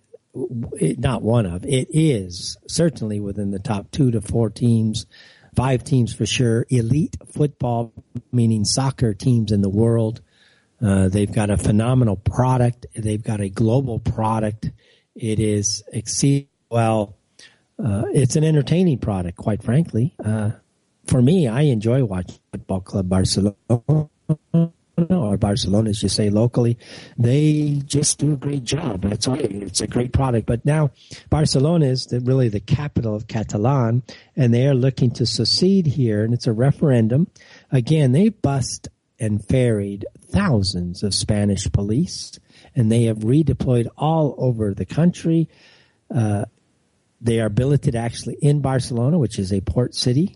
A: it is certainly within the top 2 to 4 teams, 5 teams for sure, elite football, meaning soccer teams in the world. They've got a phenomenal product. They've got a global product. It is exceeding well. It's an entertaining product, quite frankly. For me, I enjoy watching Football Club Barcelona. Or Barcelona, as you say locally. They just do a great job. It's a great product. But now Barcelona is really the capital of Catalan, and they are looking to secede here, and it's a referendum. Again, they bussed and ferried thousands of Spanish police, and they have redeployed all over the country. They are billeted actually in Barcelona, which is a port city.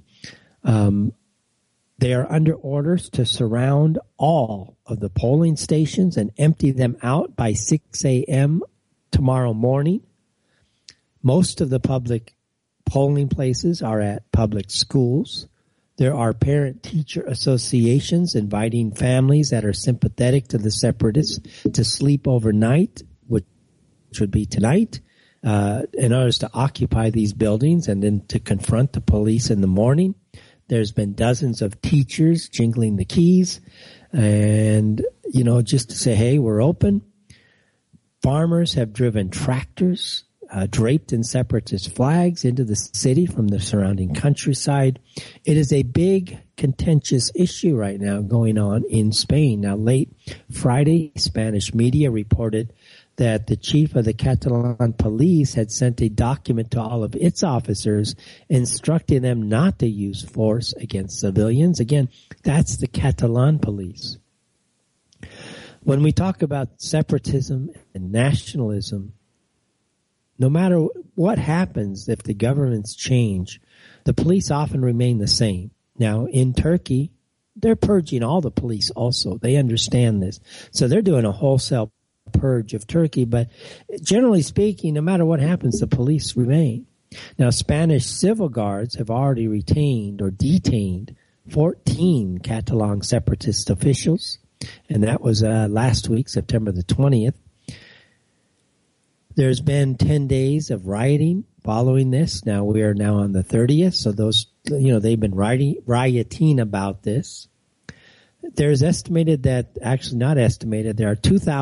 A: They are under orders to surround all of the polling stations and empty them out by 6 a.m. tomorrow morning. Most of the public polling places are at public schools. There are parent-teacher associations inviting families that are sympathetic to the separatists to sleep overnight, which would be tonight, in order to occupy these buildings and then to confront the police in the morning. There's been dozens of teachers jingling the keys and, just to say, hey, we're open. Farmers have driven tractors draped in separatist flags into the city from the surrounding countryside. It is a big, contentious issue right now going on in Spain. Now, late Friday, Spanish media reported that the chief of the Catalan police had sent a document to all of its officers instructing them not to use force against civilians. Again, that's the Catalan police. When we talk about separatism and nationalism, no matter what happens if the governments change, the police often remain the same. Now, in Turkey, they're purging all the police also. They understand this. So they're doing a wholesale purge of Turkey, but generally speaking, no matter what happens, the police remain. Now, Spanish civil guards have already retained or detained 14 Catalan separatist officials, and that was last week, September the 20th. There's been 10 days of rioting following this. Now we are now on the 30th, so those, they've been rioting about this. There's estimated that, actually not estimated, there are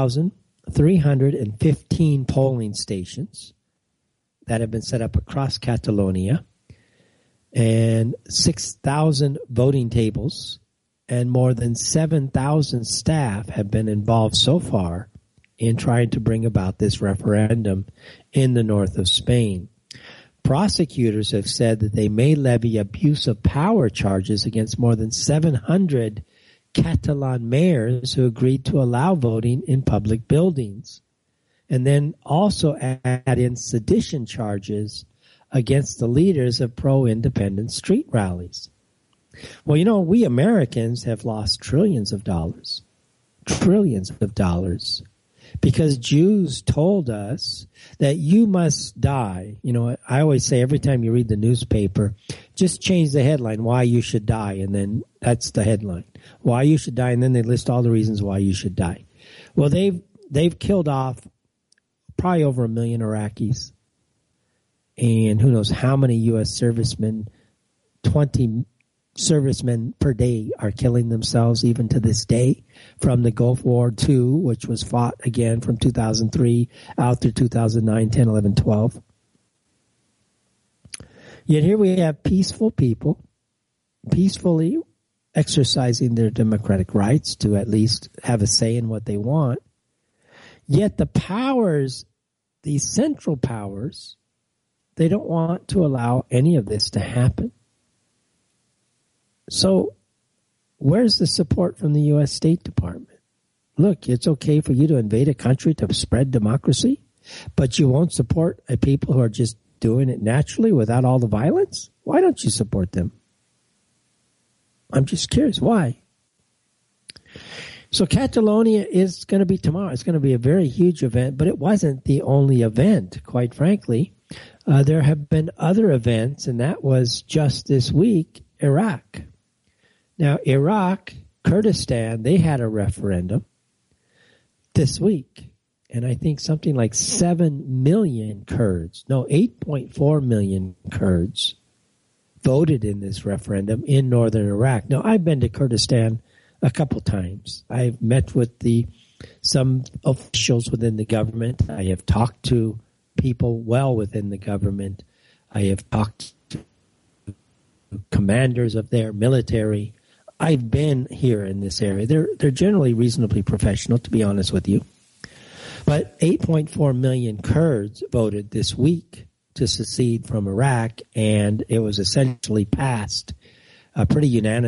A: 2,315 polling stations that have been set up across Catalonia and 6,000 voting tables and more than 7,000 staff have been involved so far in trying to bring about this referendum in the north of Spain. Prosecutors have said that they may levy abuse of power charges against more than 700 Catalan mayors who agreed to allow voting in public buildings, and then also add in sedition charges against the leaders of pro-independence street rallies. Well, you know, we Americans have lost trillions of dollars, because Jews told us that you must die. You know, I always say every time you read the newspaper, just change the headline, why you should die, and then that's the headline. Why you should die, and then they list all the reasons why you should die. Well, they've killed off probably over 1 million Iraqis, and who knows how many U.S. servicemen, 20 servicemen per day are killing themselves even to this day from the Gulf War II, which was fought again from 2003 out through 2009, 10, 11, 12. Yet here we have peaceful people peacefully exercising their democratic rights to at least have a say in what they want. Yet the powers, these central powers, they don't want to allow any of this to happen. So where's the support from the U.S. State Department? Look, it's okay for you to invade a country to spread democracy, but you won't support a people who are just doing it naturally without all the violence? Why don't you support them? I'm just curious, why? So Catalonia is going to be tomorrow. It's going to be a very huge event, but it wasn't the only event, quite frankly. There have been other events, and that was just this week, Iraq. Now, Iraq, Kurdistan, they had a referendum this week, and I think something like 7 million Kurds, 8.4 million Kurds voted in this referendum in northern Iraq. Now, I've been to Kurdistan a couple times. I've met with some officials within the government. I have talked to people well within the government. I have talked to commanders of their military. I've been here in this area. They're generally reasonably professional, to be honest with you. But 8.4 million Kurds voted this week to secede from Iraq, and it was essentially passed pretty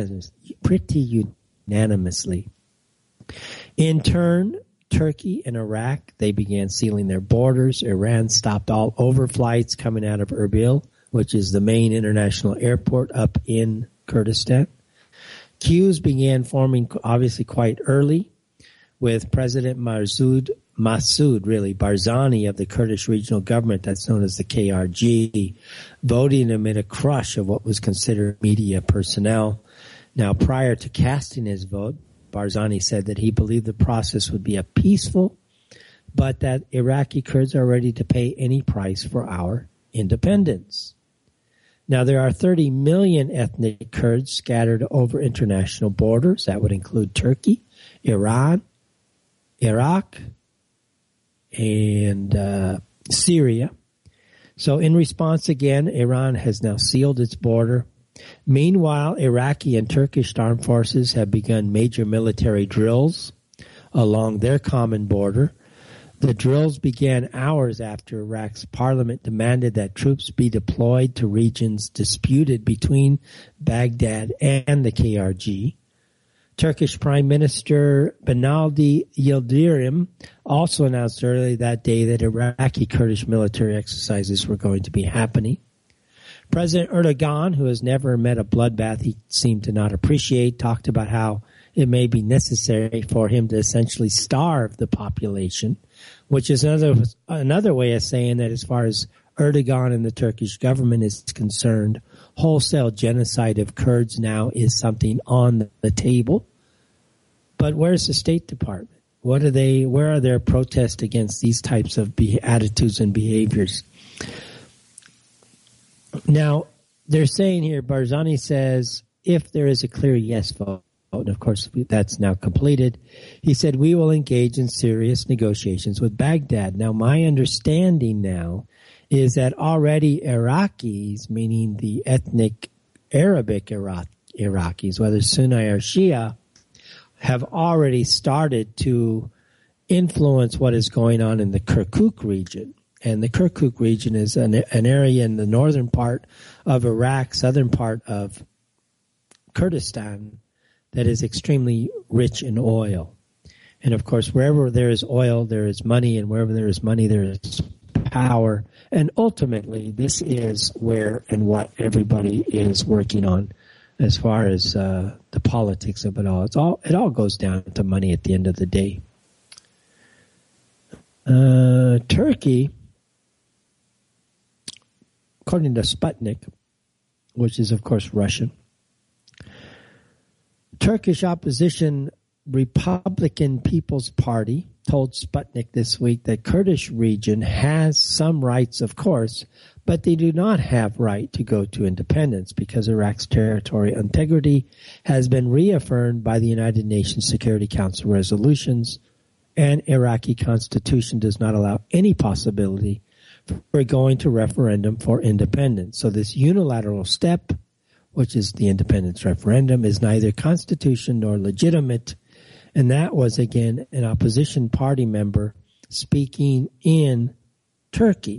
A: unanimously. In turn, Turkey and Iraq, they began sealing their borders. Iran stopped all overflights coming out of Erbil, which is the main international airport up in Kurdistan. Queues began forming obviously quite early, with President Barzani of the Kurdish regional government, that's known as the KRG, voting amid a crush of what was considered media personnel. Now, prior to casting his vote, Barzani said that he believed the process would be a peaceful, but that Iraqi Kurds are ready to pay any price for our independence. Now, there are 30 million ethnic Kurds scattered over international borders. That would include Turkey, Iran, Iraq, and Syria. So in response again, Iran has now sealed its border. Meanwhile, Iraqi and Turkish armed forces have begun major military drills along their common border. The drills began hours after Iraq's parliament demanded that troops be deployed to regions disputed between Baghdad and the KRG. Turkish Prime Minister Binali Yildirim also announced earlier that day that Iraqi Kurdish military exercises were going to be happening. President Erdogan, who has never met a bloodbath he seemed to not appreciate, talked about how it may be necessary for him to essentially starve the population, which is another way of saying that as far as Erdogan and the Turkish government is concerned, wholesale genocide of Kurds now is something on the table. But where's the State Department? Where are their protests against these types of attitudes and behaviors? Now, they're saying here, Barzani says, if there is a clear yes vote, and of course that's now completed, he said, we will engage in serious negotiations with Baghdad. Now, my understanding now is that already Iraqis, meaning the ethnic Arabic Iraqis, whether Sunni or Shia, have already started to influence what is going on in the Kirkuk region. And the Kirkuk region is an area in the northern part of Iraq, southern part of Kurdistan, that is extremely rich in oil. And of course, wherever there is oil, there is money, and wherever there is money, there is power. And ultimately, this is where and what everybody is working on as far as the politics of it all. It all goes down to money at the end of the day. Turkey, according to Sputnik, which is of course Russian, Turkish opposition Republican People's Party told Sputnik this week that Kurdish region has some rights, of course, but they do not have right to go to independence because Iraq's territorial integrity has been reaffirmed by the United Nations Security Council resolutions, and Iraqi constitution does not allow any possibility for going to referendum for independence. So this unilateral step, which is the independence referendum, is neither constitution nor legitimate. And that was, again, an opposition party member speaking in Turkey.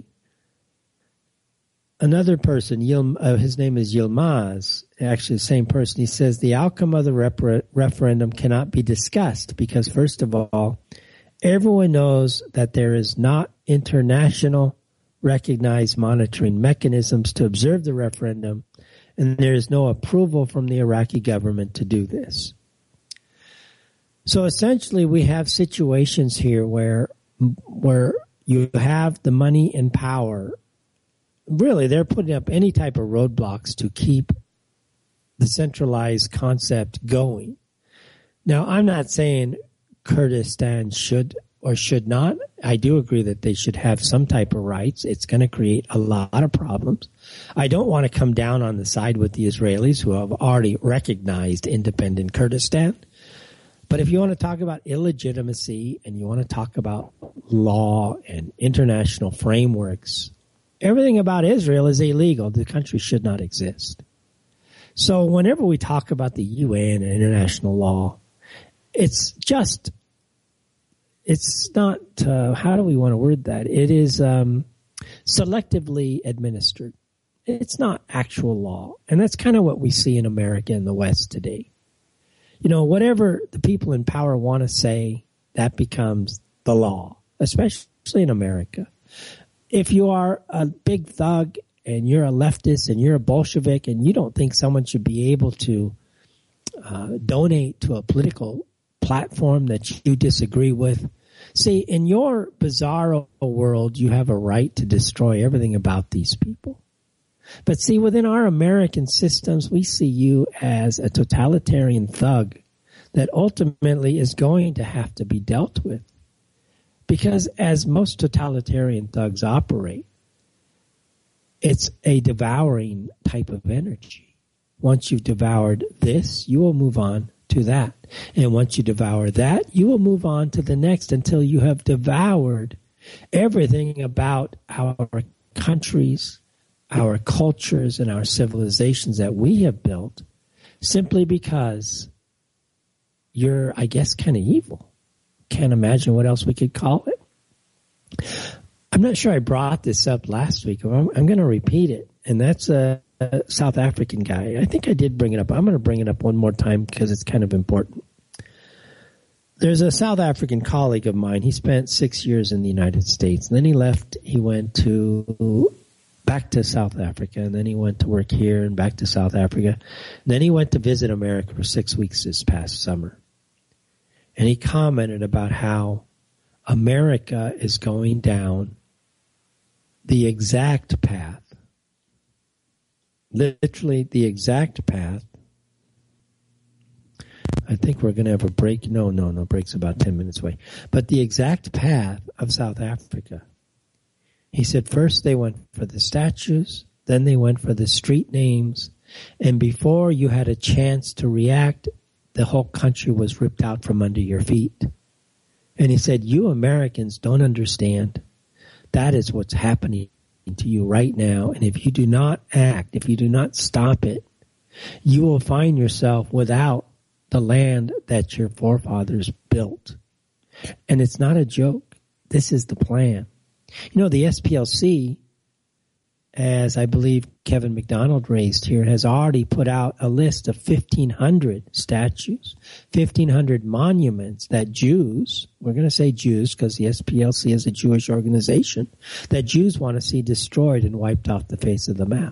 A: Another person, his name is Yilmaz, actually the same person, he says the outcome of the referendum cannot be discussed because, first of all, everyone knows that there is not international recognized monitoring mechanisms to observe the referendum, and there is no approval from the Iraqi government to do this. So essentially we have situations here where you have the money and power. Really, they're putting up any type of roadblocks to keep the centralized concept going. Now, I'm not saying Kurdistan should or should not. I do agree that they should have some type of rights. It's going to create a lot of problems. I don't want to come down on the side with the Israelis who have already recognized independent Kurdistan. But if you want to talk about illegitimacy and you want to talk about law and international frameworks, everything about Israel is illegal. The country should not exist. So whenever we talk about the UN and international law, it's not, how do we want to word that? It is selectively administered. It's not actual law. And that's kind of what we see in America and the West today. You know, whatever the people in power want to say, that becomes the law, especially in America. If you are a big thug and you're a leftist and you're a Bolshevik and you don't think someone should be able to donate to a political platform that you disagree with, see, in your bizarro world, you have a right to destroy everything about these people. But see, within our American systems, we see you as a totalitarian thug that ultimately is going to have to be dealt with. Because as most totalitarian thugs operate, it's a devouring type of energy. Once you've devoured this, you will move on to that. And once you devour that, you will move on to the next until you have devoured everything about our countries, our cultures, and our civilizations that we have built simply because you're, I guess, kind of evil. Can't imagine what else we could call it. I'm not sure I brought this up last week. I'm going to repeat it, and that's a South African guy. I think I did bring it up. I'm going to bring it up one more time because it's kind of important. There's a South African colleague of mine. He spent 6 years in the United States, and then he left. He went back to South Africa, and then he went to work here and back to South Africa. And then he went to visit America for 6 weeks this past summer. And he commented about how America is going down the exact path, literally the exact path. I think we're going to have a break. No, break's about 10 minutes away. But the exact path of South Africa. He said first they went for the statues, then they went for the street names, and before you had a chance to react, the whole country was ripped out from under your feet. And he said, you Americans don't understand. That is what's happening to you right now. And if you do not act, if you do not stop it, you will find yourself without the land that your forefathers built. And it's not a joke. This is the plan. You know, the SPLC, as I believe Kevin McDonald raised here, has already put out a list of 1,500 statues, 1,500 monuments that Jews, we're going to say Jews because the SPLC is a Jewish organization, that Jews want to see destroyed and wiped off the face of the map.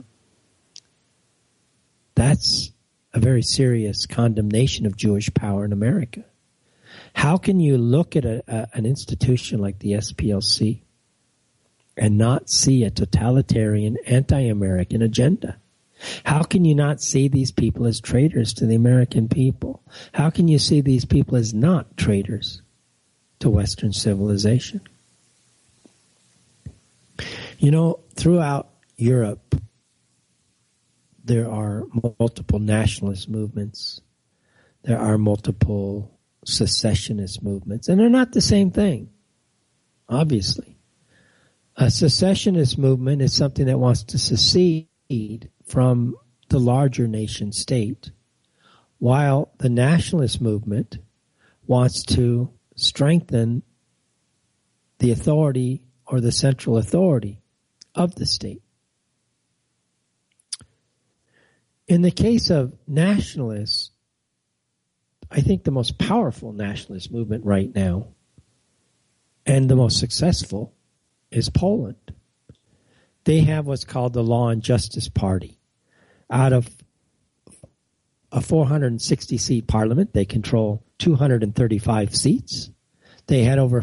A: That's a very serious condemnation of Jewish power in America. How can you look at an institution like the SPLC and not see a totalitarian, anti-American agenda? How can you not see these people as traitors to the American people? How can you see these people as not traitors to Western civilization? You know, throughout Europe, there are multiple nationalist movements. There are multiple secessionist movements, and they're not the same thing, obviously. A secessionist movement is something that wants to secede from the larger nation state, while the nationalist movement wants to strengthen the authority or the central authority of the state. In the case of nationalists, I think the most powerful nationalist movement right now and the most successful is Poland. They have what's called the Law and Justice Party. Out of a 460-seat parliament, they control 235 seats. They had over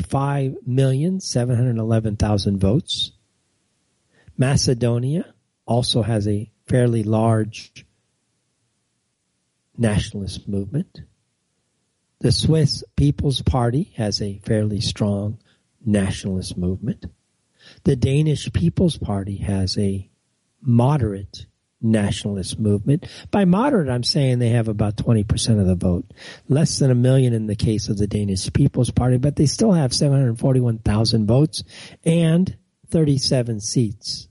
A: 5,711,000 votes. Macedonia also has a fairly large nationalist movement. The Swiss People's Party has a fairly strong nationalist movement. The Danish People's Party has a moderate nationalist movement. By moderate, I'm saying they have about 20% of the vote. Less than 1 million in the case of the Danish People's Party, but they still have 741,000 votes and 37 seats.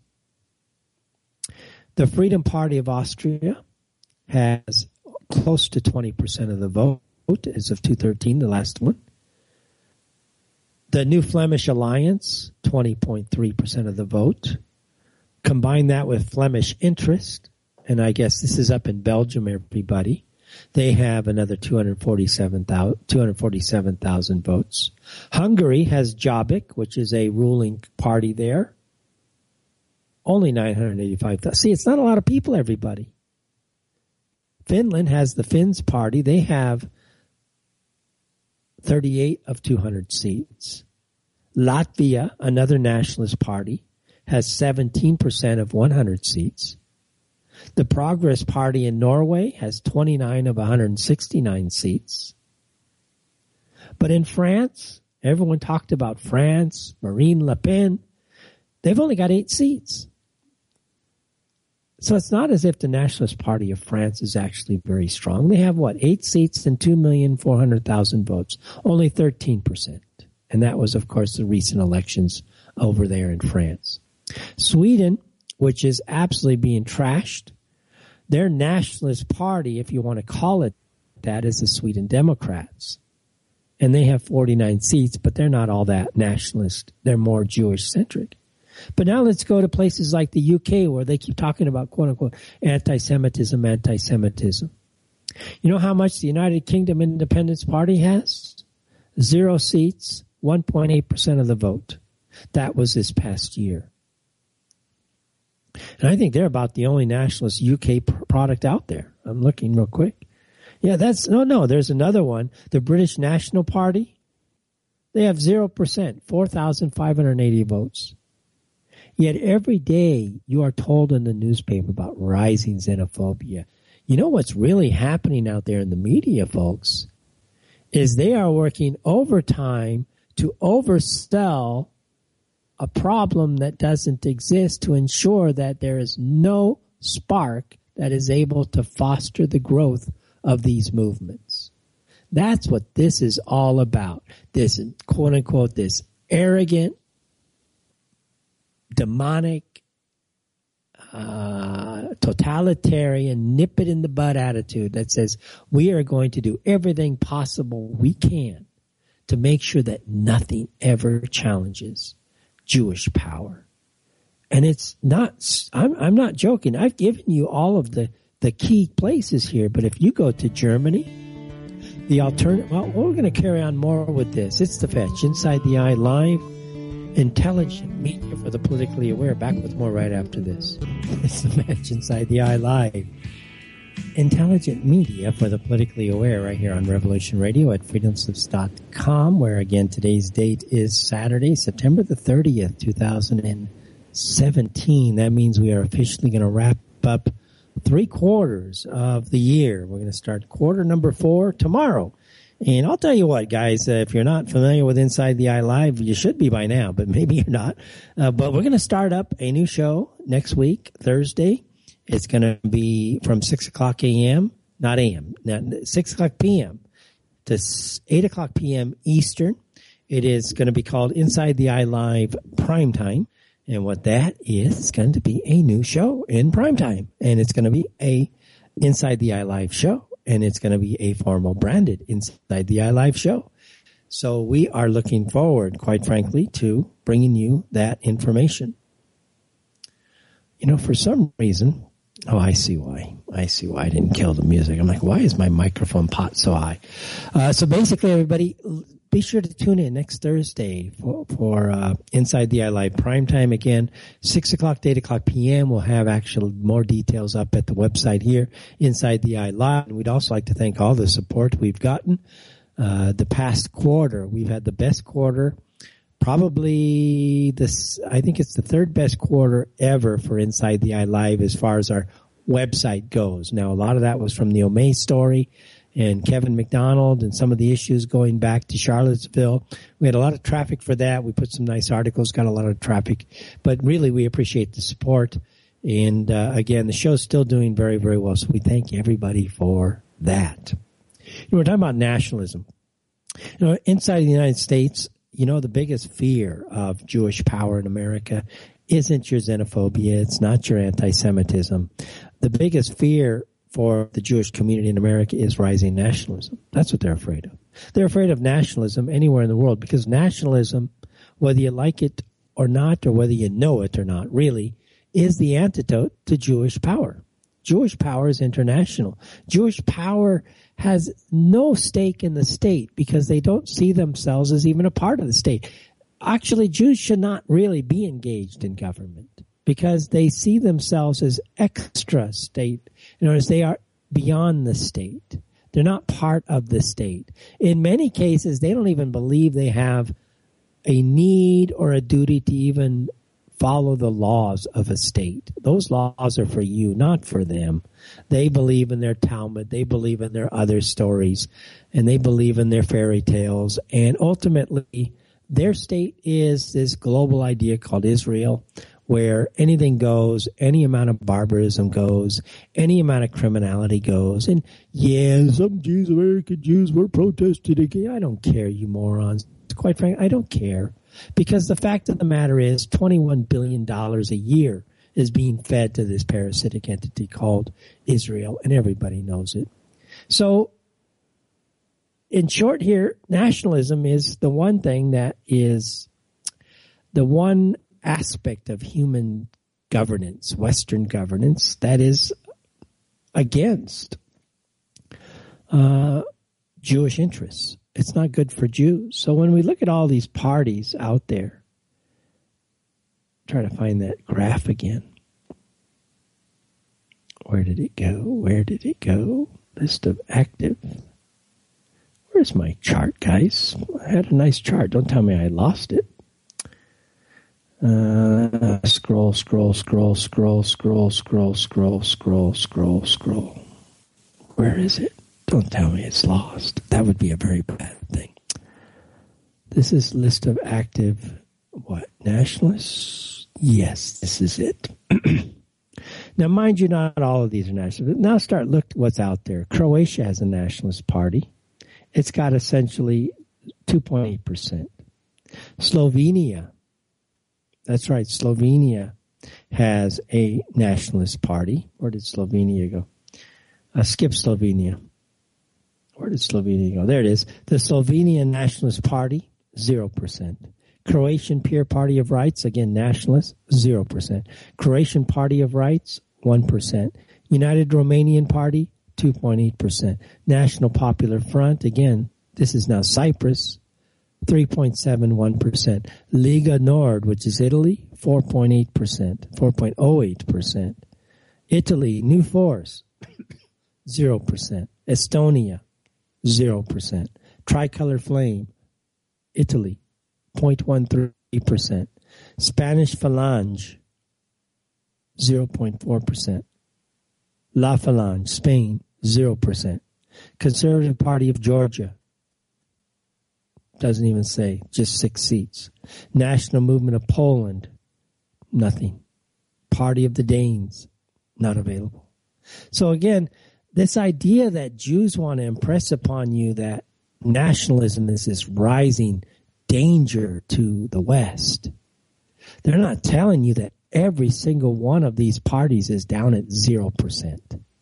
A: The Freedom Party of Austria has close to 20% of the vote as of 2013, the last one. The New Flemish Alliance, 20.3% of the vote. Combine that with Flemish Interest, and I guess this is up in Belgium, everybody. They have another 247,000 votes. Hungary has Jobbik, which is a ruling party there. Only 985,000. See, it's not a lot of people, everybody. Finland has the Finns Party. They have 38 of 200 seats. Latvia, another nationalist party, has 17% of 100 seats. The Progress Party in Norway has 29 of 169 seats. But in France, everyone talked about France, Marine Le Pen. They've only got 8 seats. So it's not as if the Nationalist Party of France is actually very strong. They have, 8 seats and 2,400,000 votes, only 13%. And that was, of course, the recent elections over there in France. Sweden, which is absolutely being trashed, their Nationalist Party, if you want to call it that, is the Sweden Democrats. And they have 49 seats, but they're not all that nationalist. They're more Jewish-centric. But now let's go to places like the UK where they keep talking about, quote-unquote, anti-Semitism. You know how much the United Kingdom Independence Party has? 0 seats, 1.8% of the vote. That was this past year. And I think they're about the only nationalist UK product out there. I'm looking real quick. Yeah, there's another one. The British National Party. They have 0%, 4,580 votes. Yet every day you are told in the newspaper about rising xenophobia. You know what's really happening out there in the media, folks, is they are working overtime to oversell a problem that doesn't exist to ensure that there is no spark that is able to foster the growth of these movements. That's what this is all about. This, quote unquote, this arrogant, demonic, totalitarian, nip-it-in-the-bud attitude that says we are going to do everything possible we can to make sure that nothing ever challenges Jewish power. And it's not, I'm not joking. I've given you all of the key places here, but if you go to Germany, the alternative, well, we're going to carry on more with this. It's the Fetch, Inside the Eye Live, intelligent media for the politically aware. Back with more right after this. It's the Fetch, Inside the Eye Live, intelligent media for the politically aware, right here on Revolution Radio at freedomslips.com, where again today's date is Saturday, September the 30th, 2017. That means we are officially going to wrap up 3 quarters of the year. We're going to start quarter number 4 tomorrow. And I'll tell you what, guys, if you're not familiar with Inside the Eye Live, you should be by now, but maybe you're not. But we're going to start up a new show next week, Thursday. It's going to be from 6 o'clock a.m., not a.m., 6 o'clock p.m. to 8 o'clock p.m. Eastern. It is going to be called Inside the Eye Live Primetime. And what that is, it's going to be a new show in primetime. And it's going to be a Inside the Eye Live show. And it's going to be a formal branded Inside the Eye Live show. So we are looking forward, quite frankly, to bringing you that information. You know, for some reason, I see why I didn't kill the music. I'm like, why is my microphone pot so high? So basically, everybody, be sure to tune in next Thursday for Inside the Eye Live Primetime again, 6 o'clock to 8 o'clock p.m. We'll have actual more details up at the website here, Inside the Eye Live. And we'd also like to thank all the support we've gotten. The past quarter, we've had the best quarter, probably I think it's the 3rd best quarter ever for Inside the Eye Live as far as our website goes. Now, a lot of that was from the Omei story and Kevin McDonald and some of the issues going back to Charlottesville. We had a lot of traffic for that. We put some nice articles, got a lot of traffic. But really, we appreciate the support. And again, the show's still doing very, very well. So we thank everybody for that. We're talking about nationalism. Inside the United States, the biggest fear of Jewish power in America isn't your xenophobia. It's not your anti-Semitism. The biggest fear for the Jewish community in America is rising nationalism. That's what they're afraid of. They're afraid of nationalism anywhere in the world because nationalism, whether you like it or not, or whether you know it or not, really, is the antidote to Jewish power. Jewish power is international. Jewish power has no stake in the state because they don't see themselves as even a part of the state. Actually, Jews should not really be engaged in government because they see themselves as extra state. In other words, they are beyond the state. They're not part of the state. In many cases, they don't even believe they have a need or a duty to even follow the laws of a state. Those laws are for you, not for them. They believe in their Talmud. They believe in their other stories, and they believe in their fairy tales. And ultimately, their state is this global idea called Israel, where anything goes, any amount of barbarism goes, any amount of criminality goes. And yeah, some Jews, American Jews, were protested again. I don't care, you morons. Quite frankly, I don't care. Because the fact of the matter is $21 billion a year is being fed to this parasitic entity called Israel, and everybody knows it. So, in short here, nationalism is the one thing that is the one aspect of human governance, Western governance, that is against Jewish interests. It's not good for Jews. So when we look at all these parties out there, try to find that graph again. Where did it go? Where did it go? List of active. Where's my chart, guys? I had a nice chart. Don't tell me I lost it. Scroll. Where is it? Don't tell me it's lost. That would be a very bad thing. This is list of active, nationalists? Yes, this is it. Now, mind you, not all of these are nationalists. Now look what's out there. Croatia has a nationalist party. It's got essentially 2.8%. Slovenia, that's right, Slovenia has a nationalist party. Where did Slovenia go? Skip Slovenia. Where did Slovenia go? There it is. The Slovenian Nationalist Party, 0%. Croatian Peer Party of Rights, again, nationalist, 0%. Croatian Party of Rights, 1%. United Romanian Party, 2.8%. National Popular Front, again, this is now Cyprus, 3.71%. Lega Nord, which is Italy, 4.08%. Italy, New Force, 0%. Estonia, 0%. Tricolor Flame, Italy, 0.13%. Spanish Falange, 0.4%. La Falange, Spain, 0%. Conservative Party of Georgia, doesn't even say, just 6 seats. National Movement of Poland, nothing. Party of the Danes, not available. So again, this idea that Jews want to impress upon you that nationalism is this rising danger to the West, they're not telling you that every single one of these parties is down at 0%.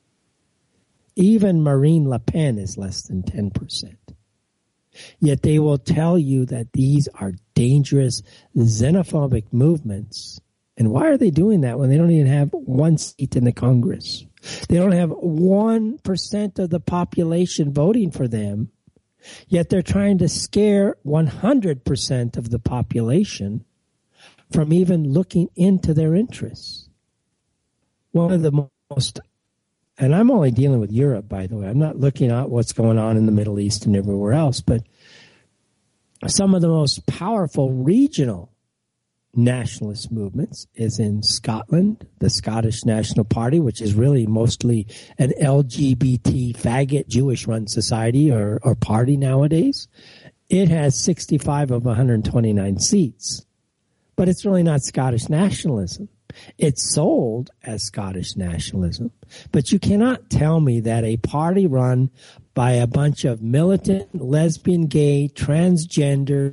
A: Even Marine Le Pen is less than 10%. Yet they will tell you that these are dangerous xenophobic movements. And why are they doing that when they don't even have 1 seat in the Congress? They don't have 1% of the population voting for them. Yet they're trying to scare 100% of the population from even looking into their interests. One of the most, and I'm only dealing with Europe, by the way. I'm not looking at what's going on in the Middle East and everywhere else, but some of the most powerful regional nationalist movements is in Scotland, the Scottish National Party, which is really mostly an LGBT faggot Jewish-run society or party nowadays. It has 65 of 129 seats, but it's really not Scottish nationalism. It's sold as Scottish nationalism, but you cannot tell me that a party run by a bunch of militant, lesbian, gay, transgender,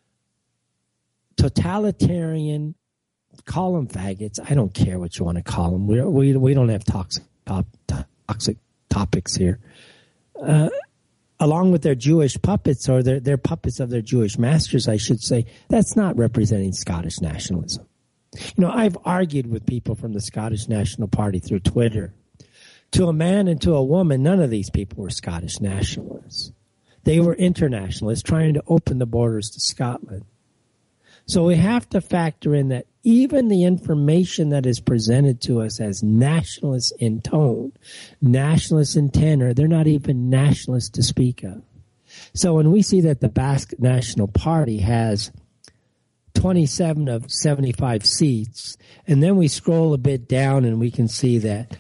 A: totalitarian, call them faggots. I don't care what you want to call them. We don't have toxic topics here. Along with their Jewish puppets or their puppets of their Jewish masters, I should say, that's not representing Scottish nationalism. You know, I've argued with people from the Scottish National Party through Twitter. To a man and to a woman, none of these people were Scottish nationalists. They were internationalists trying to open the borders to Scotland. So we have to factor in that even the information that is presented to us as nationalists in tone, nationalists in tenor, they're not even nationalists to speak of. So when we see that the Basque National Party has 27 of 75 seats, and then we scroll a bit down and we can see that,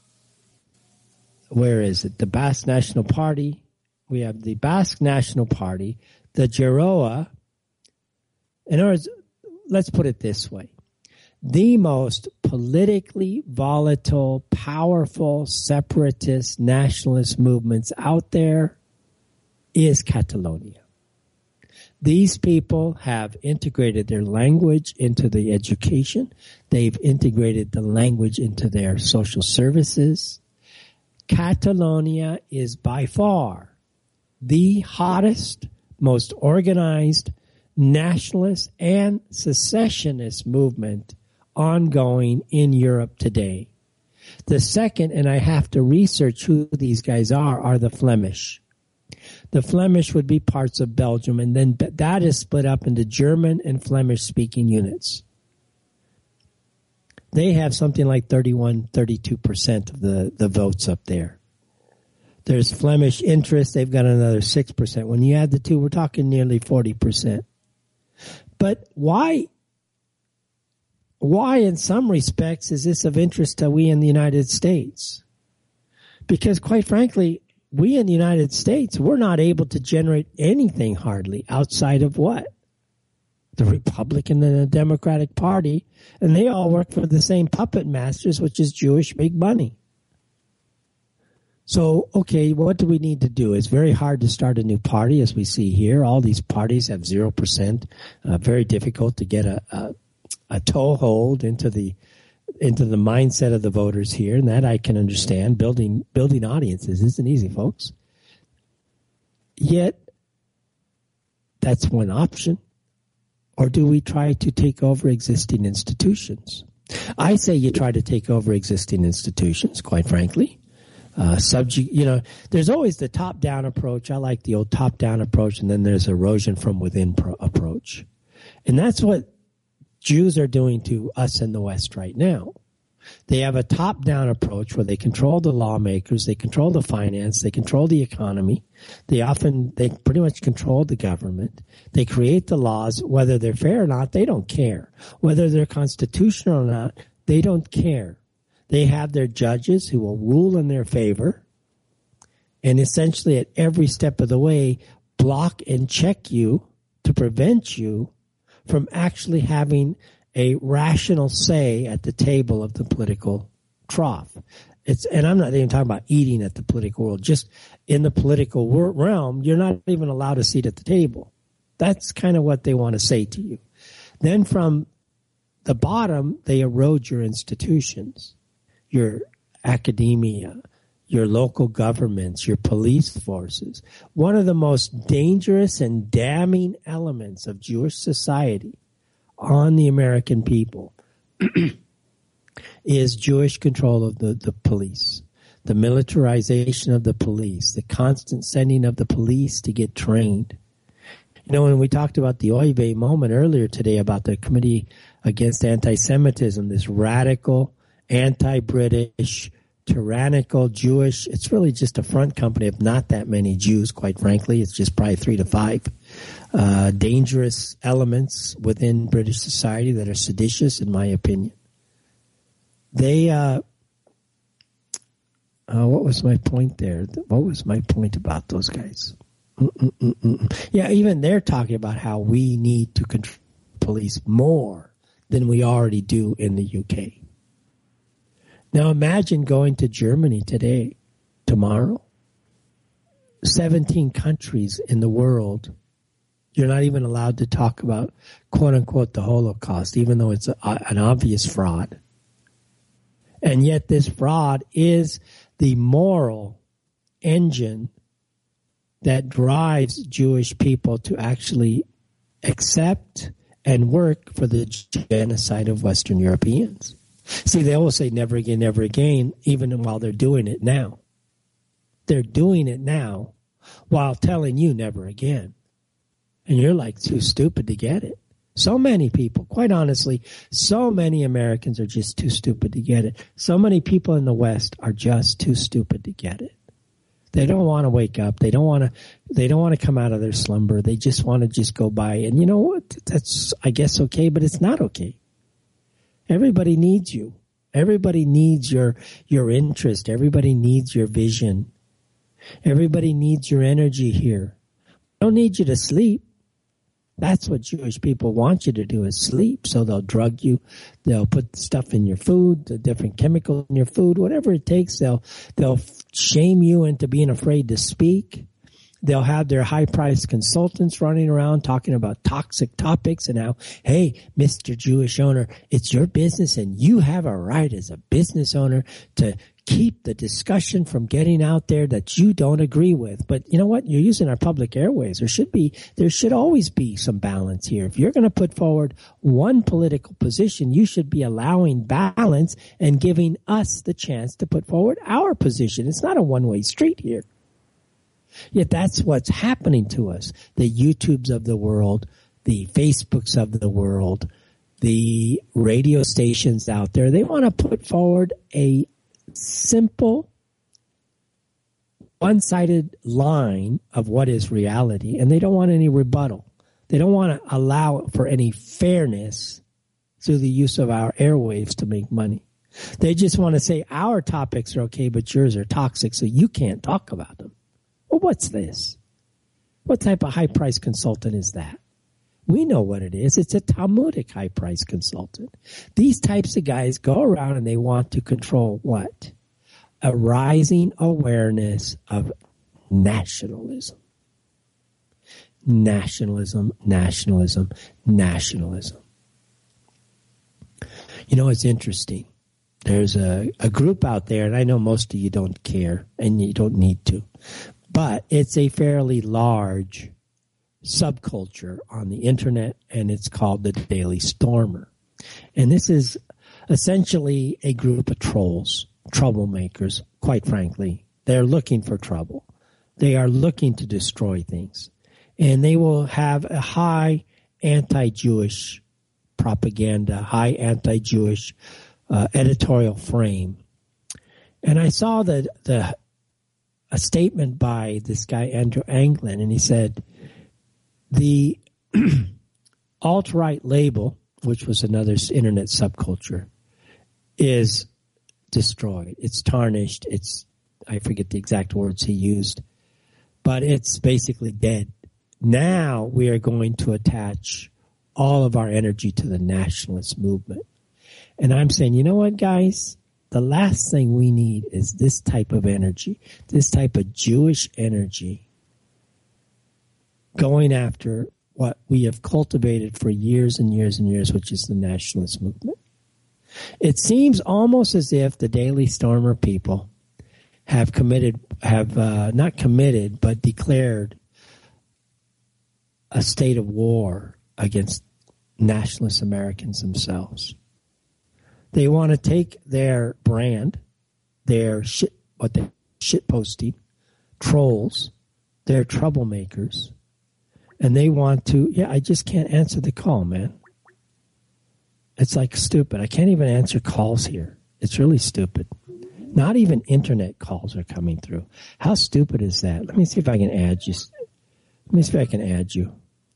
A: where is it? The Basque National Party. We have the Basque National Party, the Geroa. In other words, let's put it this way. The most politically volatile, powerful, separatist, nationalist movements out there is Catalonia. These people have integrated their language into the education. They've integrated the language into their social services. Catalonia is by far the hottest, most organized nationalist and secessionist movement ongoing in Europe today. The second, and I have to research who these guys are the Flemish. The Flemish would be parts of Belgium, and then that is split up into German and Flemish-speaking units. They have something like 32% of the votes up there. There's Flemish interest. They've got another 6%. When you add the two, we're talking nearly 40%. But why in some respects is this of interest to we in the United States? Because quite frankly, we in the United States, we're not able to generate anything hardly outside of what? The Republican and the Democratic Party, and they all work for the same puppet masters, which is Jewish big money. So, okay, what do we need to do? It's very hard to start a new party, as we see here. All these parties have 0%. Very difficult to get
E: toehold into the mindset of the voters here, and that I can understand. Building audiences isn't easy, folks. Yet, that's one option. Or do we try to take over existing institutions? I say you try to take over existing institutions, quite frankly. There's always the top-down approach. I like the old top-down approach, and then there's erosion from within approach. And that's what Jews are doing to us in the West right now. They have a top-down approach where they control the lawmakers, they control the finance, they control the economy. They pretty much control the government. They create the laws. Whether they're fair or not, they don't care. Whether they're constitutional or not, they don't care. They have their judges who will rule in their favor and essentially at every step of the way block and check you to prevent you from actually having a rational say at the table of the political trough. And I'm not even talking about eating at the political world. Just in the political realm, you're not even allowed a seat at the table. That's kind of what they want to say to you. Then from the bottom, they erode your institutions, your academia, your local governments, your police forces. One of the most dangerous and damning elements of Jewish society on the American people is Jewish control of the police, the militarization of the police, the constant sending of the police to get trained. You know, when we talked about the Oy Vey moment earlier today about the Committee Against Anti-Semitism, this radical, anti-British, tyrannical Jewish, it's really just a front company of not that many Jews, quite frankly. It's just probably 3 to 5 dangerous elements within British society that are seditious, in my opinion. They, what was my point there? What was my point about those guys? Yeah, even they're talking about how we need to control police more than we already do in the UK. Now imagine going to Germany today, tomorrow. 17 countries in the world. You're not even allowed to talk about, quote unquote, the Holocaust, even though it's an obvious fraud. And yet this fraud is the moral engine that drives Jewish people to actually accept and work for the genocide of Western Europeans. See, they always say never again, even while they're doing it now. They're doing it now while telling you never again. And you're like too stupid to get it. So many people, quite honestly, so many Americans are just too stupid to get it. So many people in the West are just too stupid to get it. They don't want to wake up. They don't want to come out of their slumber. They just want to just go by. And you know what? That's, I guess, okay, but it's not okay. Everybody needs you. Everybody needs your interest. Everybody needs your vision. Everybody needs your energy here. They don't need you to sleep. That's what Jewish people want you to do, is sleep. So they'll drug you. They'll put stuff in your food, the different chemicals in your food, whatever it takes. They'll shame you into being afraid to speak. They'll have their high-priced consultants running around talking about toxic topics and how, hey, Mr. Jewish owner, it's your business and you have a right as a business owner to keep the discussion from getting out there that you don't agree with. But you know what? You're using our public airways. There should always be some balance here. If you're going to put forward one political position, you should be allowing balance and giving us the chance to put forward our position. It's not a one-way street here. Yet that's what's happening to us. The YouTubes of the world, the Facebooks of the world, the radio stations out there, they want to put forward a simple, one-sided line of what is reality, and they don't want any rebuttal. They don't want to allow for any fairness through the use of our airwaves to make money. They just want to say our topics are okay, but yours are toxic, so you can't talk about them. Well, what's this? What type of high-priced consultant is that? We know what it is. It's a Talmudic high-priced consultant. These types of guys go around and they want to control what? A rising awareness of nationalism. Nationalism, nationalism, nationalism. You know, it's interesting. There's a group out there, and I know most of you don't care, and you don't need to, but it's a fairly large subculture on the internet, and it's called the Daily Stormer. And this is essentially a group of trolls, troublemakers, quite frankly. They're looking for trouble. They are looking to destroy things. And they will have a high anti-Jewish propaganda, high anti-Jewish editorial frame. And I saw a statement by this guy, Andrew Anglin, and he said, the alt-right label, which was another internet subculture, is destroyed. It's tarnished. I forget the exact words he used, but it's basically dead. Now we are going to attach all of our energy to the nationalist movement. And I'm saying, you know what, guys? The last thing we need is this type of energy, this type of Jewish energy going after what we have cultivated for years and years and years, which is the nationalist movement. It seems almost as if the Daily Stormer people have not committed, but declared a state of war against nationalist Americans themselves. They want to take their brand, their shitposting, trolls, their troublemakers, and they want to, I just can't answer the call, man. It's like stupid. I can't even answer calls here. It's really stupid. Not even internet calls are coming through. How stupid is that? Let me see if I can add you. Let me see if I can add you.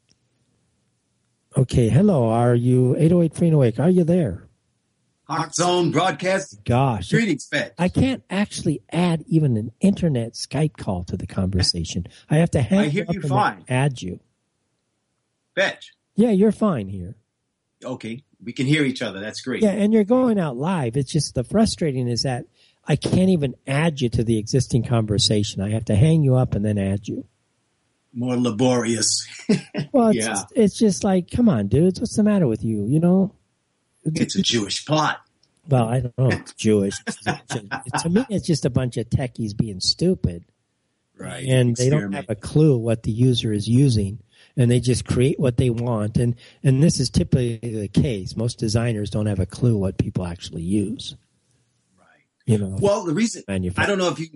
E: Okay, hello. Are you 808 Free and Awake? Are you there?
I: Hawk Zone broadcast.
E: Gosh.
I: Greetings, Fetch.
E: I can't actually add even an internet Skype call to the conversation. I have to hang
I: hear
E: up
I: you
E: and
I: fine.
E: Add you.
I: Fetch.
E: Yeah, you're fine here.
I: Okay, we can hear each other. That's great.
E: Yeah, and you're going out live. It's just the frustrating is that I can't even add you to the existing conversation. I have to hang you up and then add you.
I: More laborious.
E: Well, it's just like, come on, dudes. What's the matter with you? You know?
I: It's a Jewish plot.
E: Well, I don't know. It's Jewish. To me, it's just a bunch of techies being stupid.
I: Right.
E: And they don't have a clue what the user is using. And they just create what they want. And this is typically the case. Most designers don't have a clue what people actually use.
I: Right.
E: You know.
I: Well, the reason, I don't know if you.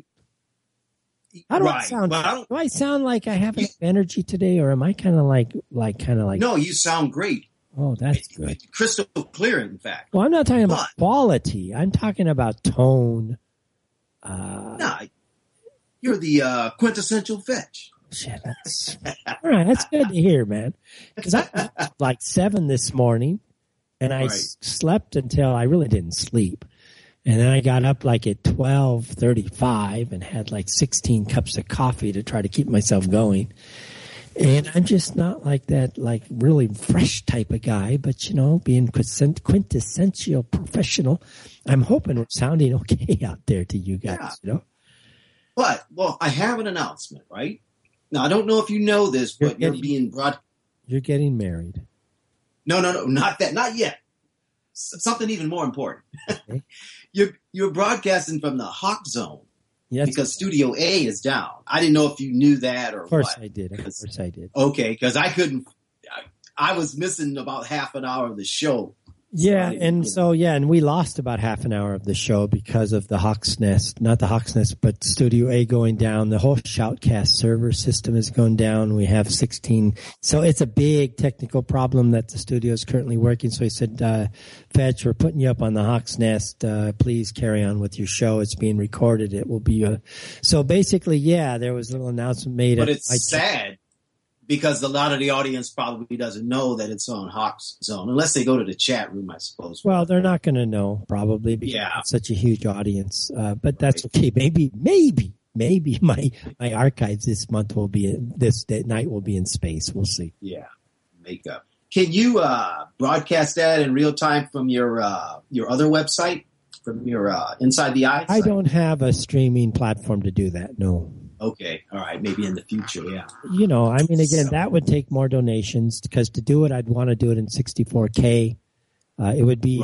E: How do I sound? Do I sound like I have enough energy today, or am I kind of like?
I: No, you sound great.
E: Oh, that's good.
I: Crystal clear, in fact.
E: Well, I'm not talking about quality. I'm talking about tone.
I: Nah, you're the quintessential Fetch.
E: Shit, all right. That's good to hear, man. Because I was like 7 this morning, and I slept until I really didn't sleep. And then I got up like at 12:35 and had like 16 cups of coffee to try to keep myself going. And I'm just not like that, like really fresh type of guy, but you know, being quintessential professional, I'm hoping we're sounding okay out there to you guys, you know?
I: But, well, I have an announcement, right? Now, I don't know if you know this, but you're being brought.
E: You're getting married.
I: No, not that. Not yet. Something even more important. Okay. You're broadcasting from the Hawk Zone. Yes. Because Studio A is down. I didn't know if you knew that or what.
E: Of course I did. Of course I did.
I: Okay, because I was missing about half an hour of the show.
E: Yeah, and we lost about half an hour of the show because of the Hawk's Nest, not the Hawk's Nest, but Studio A going down. The whole Shoutcast server system is going down. We have 16. So it's a big technical problem that the studio is currently working. So he said, Fetch, we're putting you up on the Hawk's Nest. Please carry on with your show. It's being recorded. It will be so basically, yeah, there was a little announcement made.
I: But it's sad. Because a lot of the audience probably doesn't know that it's on Hawk's Zone, unless they go to the chat room, I suppose.
E: Well, they're not going to know, probably, because it's such a huge audience. But that's okay. Maybe my archives this month will be this night will be in space. We'll see.
I: Yeah, makeup. Can you broadcast that in real time from your other website, from your Inside the Eye?
E: I don't have a streaming platform to do that. No.
I: Okay. All right. Maybe in the future. Yeah.
E: You know, I mean, again, that would take more donations because to do it, I'd want to do it in 64K. It would be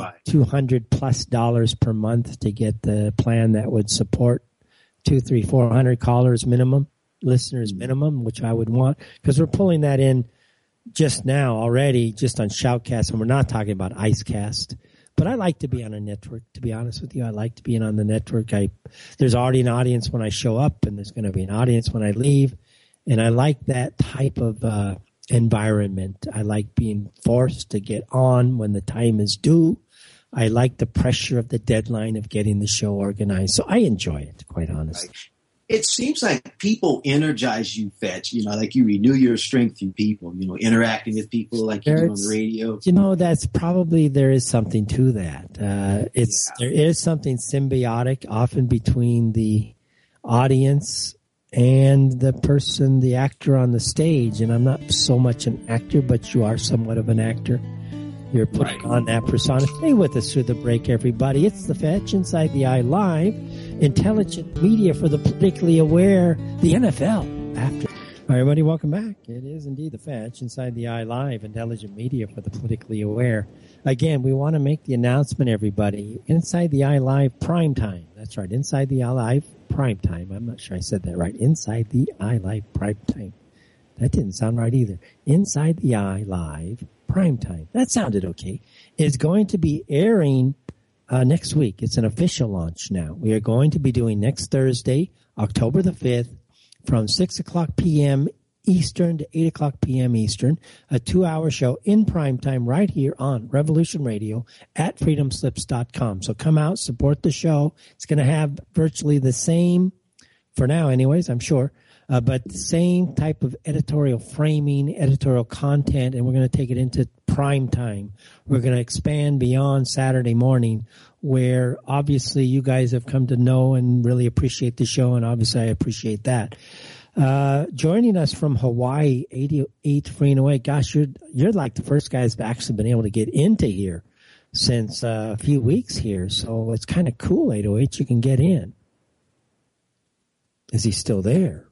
E: $200+ per month to get the plan that would support 200, 300, 400 callers minimum, listeners minimum, which I would want, because we're pulling that in just now already, just on Shoutcast, and we're not talking about Icecast. But I like to be on a network, to be honest with you. I like to be on the network. There's already an audience when I show up, and there's going to be an audience when I leave. And I like that type of environment. I like being forced to get on when the time is due. I like the pressure of the deadline of getting the show organized. So I enjoy it, quite honestly.
I: Right. It seems like people energize you, Fetch. Like you renew your strength through people, interacting with people like you do on the radio.
E: That's probably, there is something to that. There is something symbiotic often between the audience and the person, the actor on the stage. And I'm not so much an actor, but you are somewhat of an actor. You're putting on that persona. Stay with us through the break, everybody. It's the Fetch Inside the Eye Live, intelligent media for the politically aware, the NFL. After. All right, everybody, welcome back. It is indeed the Fetch Inside the Eye Live, intelligent media for the politically aware. Again, we want to make the announcement, everybody. Inside the Eye Live prime time. That's right, Inside the Eye Live prime time. I'm not sure I said that right. Inside the Eye Live prime time. That didn't sound right either. Inside the Eye Live prime time. That sounded okay. It's going to be airing next week. It's an official launch now. We are going to be doing next Thursday, October the 5th, from 6 o'clock p.m. Eastern to 8 o'clock p.m. Eastern, a 2-hour show in prime time right here on Revolution Radio at freedomslips.com. So come out, support the show. It's going to have virtually the same, for now anyways, I'm sure, but the same type of editorial framing, editorial content, and we're going to take it into prime time. We're going to expand beyond Saturday morning, where obviously you guys have come to know and really appreciate the show, and obviously I appreciate that. Joining us from Hawaii, 88 Free and Away. Gosh, you're like the first guy that's actually been able to get into here since a few weeks here, so it's kind of cool, 808, you can get in. Is he still there?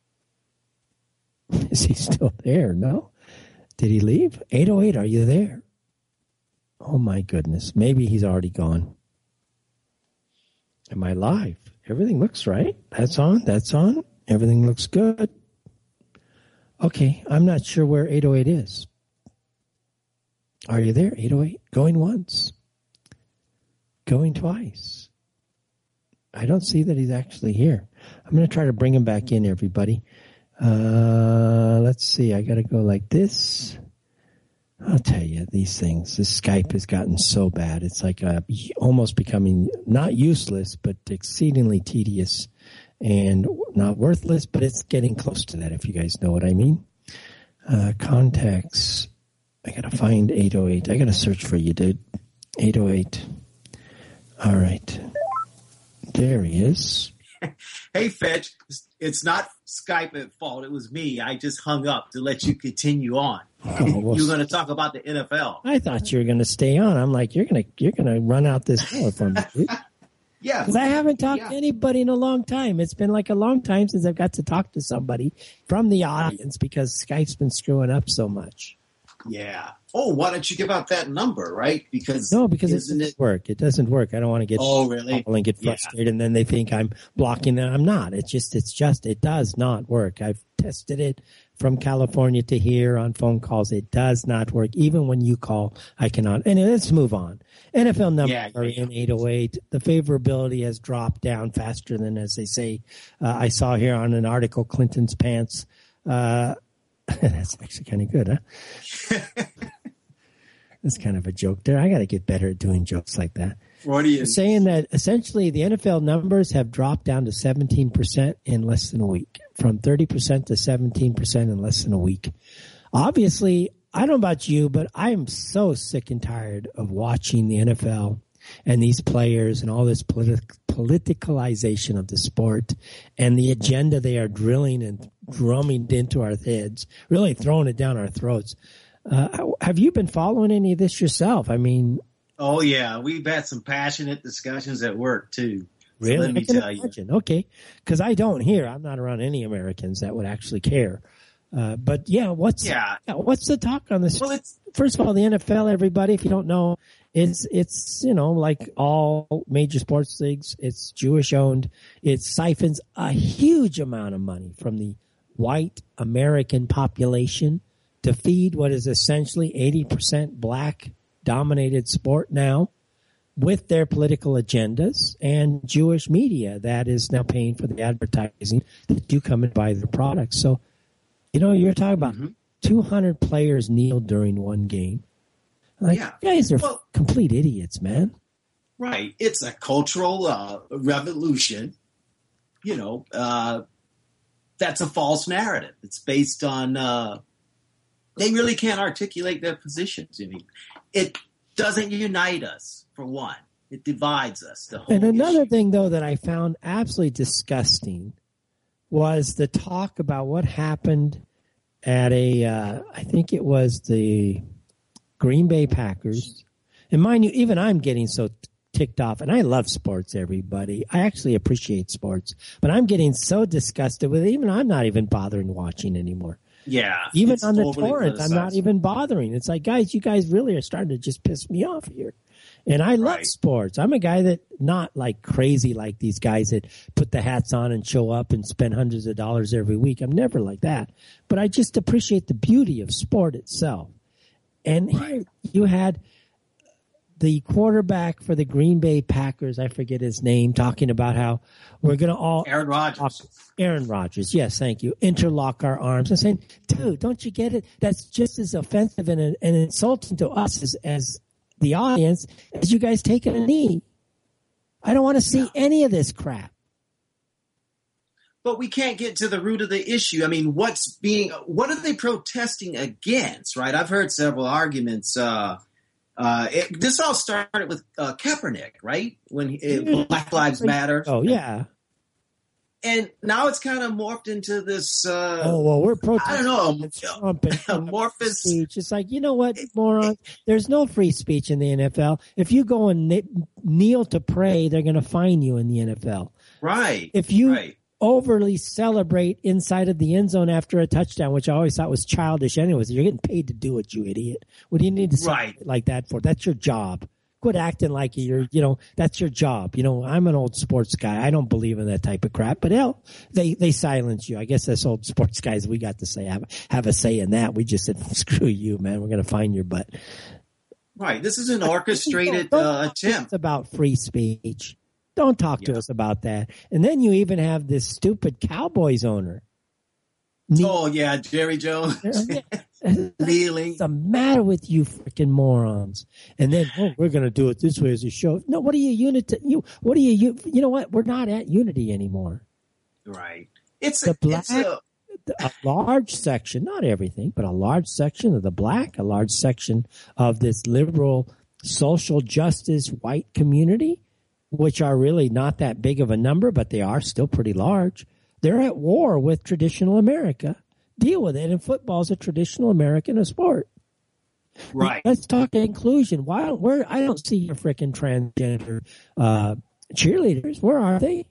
E: Is he still there? No? Did he leave? 808, are you there? Oh, my goodness. Maybe he's already gone. Am I live? Everything looks right. That's on. That's on. Everything looks good. Okay, I'm not sure where 808 is. Are you there, 808? Going once. Going twice. I don't see that he's actually here. I'm going to try to bring him back in, everybody. Let's see. I got to go like this. I'll tell you, these things, this Skype has gotten so bad. It's like almost becoming not useless, but exceedingly tedious and not worthless, but it's getting close to that, if you guys know what I mean. Contacts. I got to find 808. I got to search for you, dude. 808. All right. There he is.
I: Hey, Fetch, it's not Skype at fault. It was me. I just hung up to let you continue on.
E: Oh, well,
I: you were going to talk about the NFL.
E: I thought you were going to stay on. I'm like, you're going to run out this hour from me, dude.
I: Yeah.
E: Because I haven't talked to anybody in a long time. It's been like a long time since I've got to talk to somebody from the audience because Skype's been screwing up so much.
I: Yeah. Oh, why don't you give out that number, right? Because
E: it doesn't work. It doesn't work. I don't want to get and get frustrated, and then they think I'm blocking them. I'm not. It does not work. I've tested it from California to here on phone calls. It does not work. Even when you call, I cannot. Anyway, let's move on. NFL numbers are in 808. The favorability has dropped down faster than, as they say. I saw here on an article, Clinton's pants. That's actually kind of good, huh? That's kind of a joke there. I got to get better at doing jokes like that. Saying that essentially the NFL numbers have dropped down to 17% in less than a week, from 30% to 17% in less than a week. Obviously, I don't know about you, but I'm so sick and tired of watching the NFL and these players and all this politicalization of the sport and the agenda they are drilling and drumming into our heads, really throwing it down our throats. Have you been following any of this yourself? I mean...
I: Oh, yeah. We've had some passionate discussions at work, too.
E: Really?
I: So let me tell you.
E: Okay. Because I don't hear. I'm not around any Americans that would actually care. But, what's the talk on this?
I: Well,
E: first of all, the NFL, everybody, if you don't know, It's like all major sports leagues, it's Jewish owned. It siphons a huge amount of money from the white American population to feed what is essentially 80% black dominated sport now with their political agendas and Jewish media that is now paying for the advertising that do come and buy their products. So, you're talking about 200 players kneel during one game. Like, you guys are complete idiots, man.
I: Right. It's a cultural revolution. That's a false narrative. It's based on they really can't articulate their positions. I mean, it doesn't unite us, for one. It divides us.
E: And another thing, though, that I found absolutely disgusting was the talk about what happened at I think it was the Green Bay Packers. And mind you, even I'm getting so ticked off, and I love sports, everybody. I actually appreciate sports, but I'm getting so disgusted with it. Even I'm not even bothering watching anymore.
I: Yeah.
E: Even on the torrent, I'm not even bothering. It's like, guys, you guys really are starting to just piss me off here. And I love sports. I'm a guy that not like crazy like these guys that put the hats on and show up and spend hundreds of dollars every week. I'm never like that. But I just appreciate the beauty of sport itself. And here you had the quarterback for the Green Bay Packers, I forget his name, talking about how we're going to all...
I: Aaron Rodgers,
E: yes, thank you. Interlock our arms. I'm saying, dude, don't you get it? That's just as offensive and insulting to us as the audience as you guys taking a knee. I don't want to see any of this crap.
I: But we can't get to the root of the issue. I mean, what are they protesting against, right? I've heard several arguments. This all started with Kaepernick, right? When Black Lives Matter.
E: Oh, yeah.
I: And now it's kind of morphed into this.
E: We're protesting.
I: I don't know. Amorphous
E: speech. It's like, you know what, morons? There's no free speech in the NFL. If you go and kneel to pray, they're going to fine you in the NFL.
I: Right.
E: If you overly celebrate inside of the end zone after a touchdown, which I always thought was childish anyways, you're getting paid to do it, you idiot. What do you need to say like that for? That's your job. Quit acting like that's your job. I'm an old sports guy. I don't believe in that type of crap, but hell, they silence you. I guess us old sports guys, we got to say, have a say in that. We just said, screw you, man. We're going to find your butt.
I: Right. This is an orchestrated attempt.
E: It's about free speech. Don't talk to us about that. And then you even have this stupid Cowboys owner.
I: Jerry Jones. Kneeling.
E: What's the matter with you freaking morons? And then, we're going to do it this way as a show. No, what are you you know what? We're not at unity anymore.
I: Right.
E: A large section, not everything, but a large section of the black, a large section of this liberal social justice white community, which are really not that big of a number, but they are still pretty large. They're at war with traditional America. Deal with it. And football is a traditional American sport.
I: Right.
E: Let's talk inclusion. I don't see your freaking transgender cheerleaders. Where are they?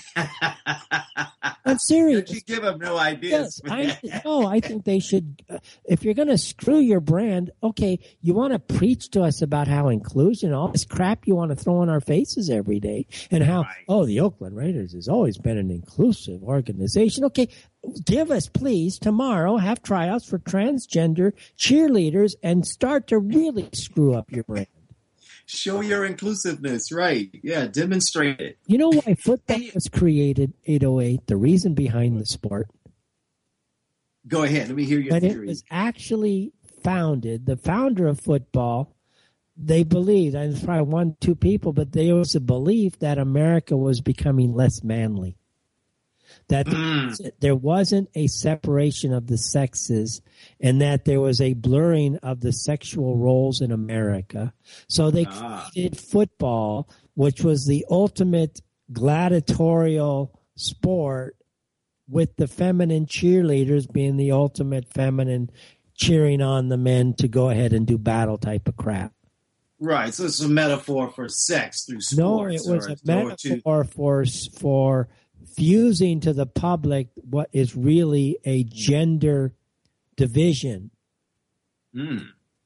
E: I'm serious.
I: You give them no ideas.
E: Yes, I think they should. If you're going to screw your brand, okay, you want to preach to us about how inclusion, all this crap you want to throw in our faces every day, and how the Oakland Raiders has always been an inclusive organization. Okay, give us, please, tomorrow, have tryouts for transgender cheerleaders and start to really screw up your brand.
I: Show your inclusiveness, right? Yeah, demonstrate it.
E: You know why football was created, 808, the reason behind the sport?
I: Go ahead, let me hear your theory.
E: It was actually founded, the founder of football, they believed, and it's probably 1-2 people, but there was a belief that America was becoming less manly. That there wasn't a separation of the sexes and that there was a blurring of the sexual roles in America. So they created football, which was the ultimate gladiatorial sport, with the feminine cheerleaders being the ultimate feminine cheering on the men to go ahead and do battle type of crap.
I: Right. So it's a metaphor for sex through sports.
E: No, it was a metaphor for fusing to the public what is really a gender division.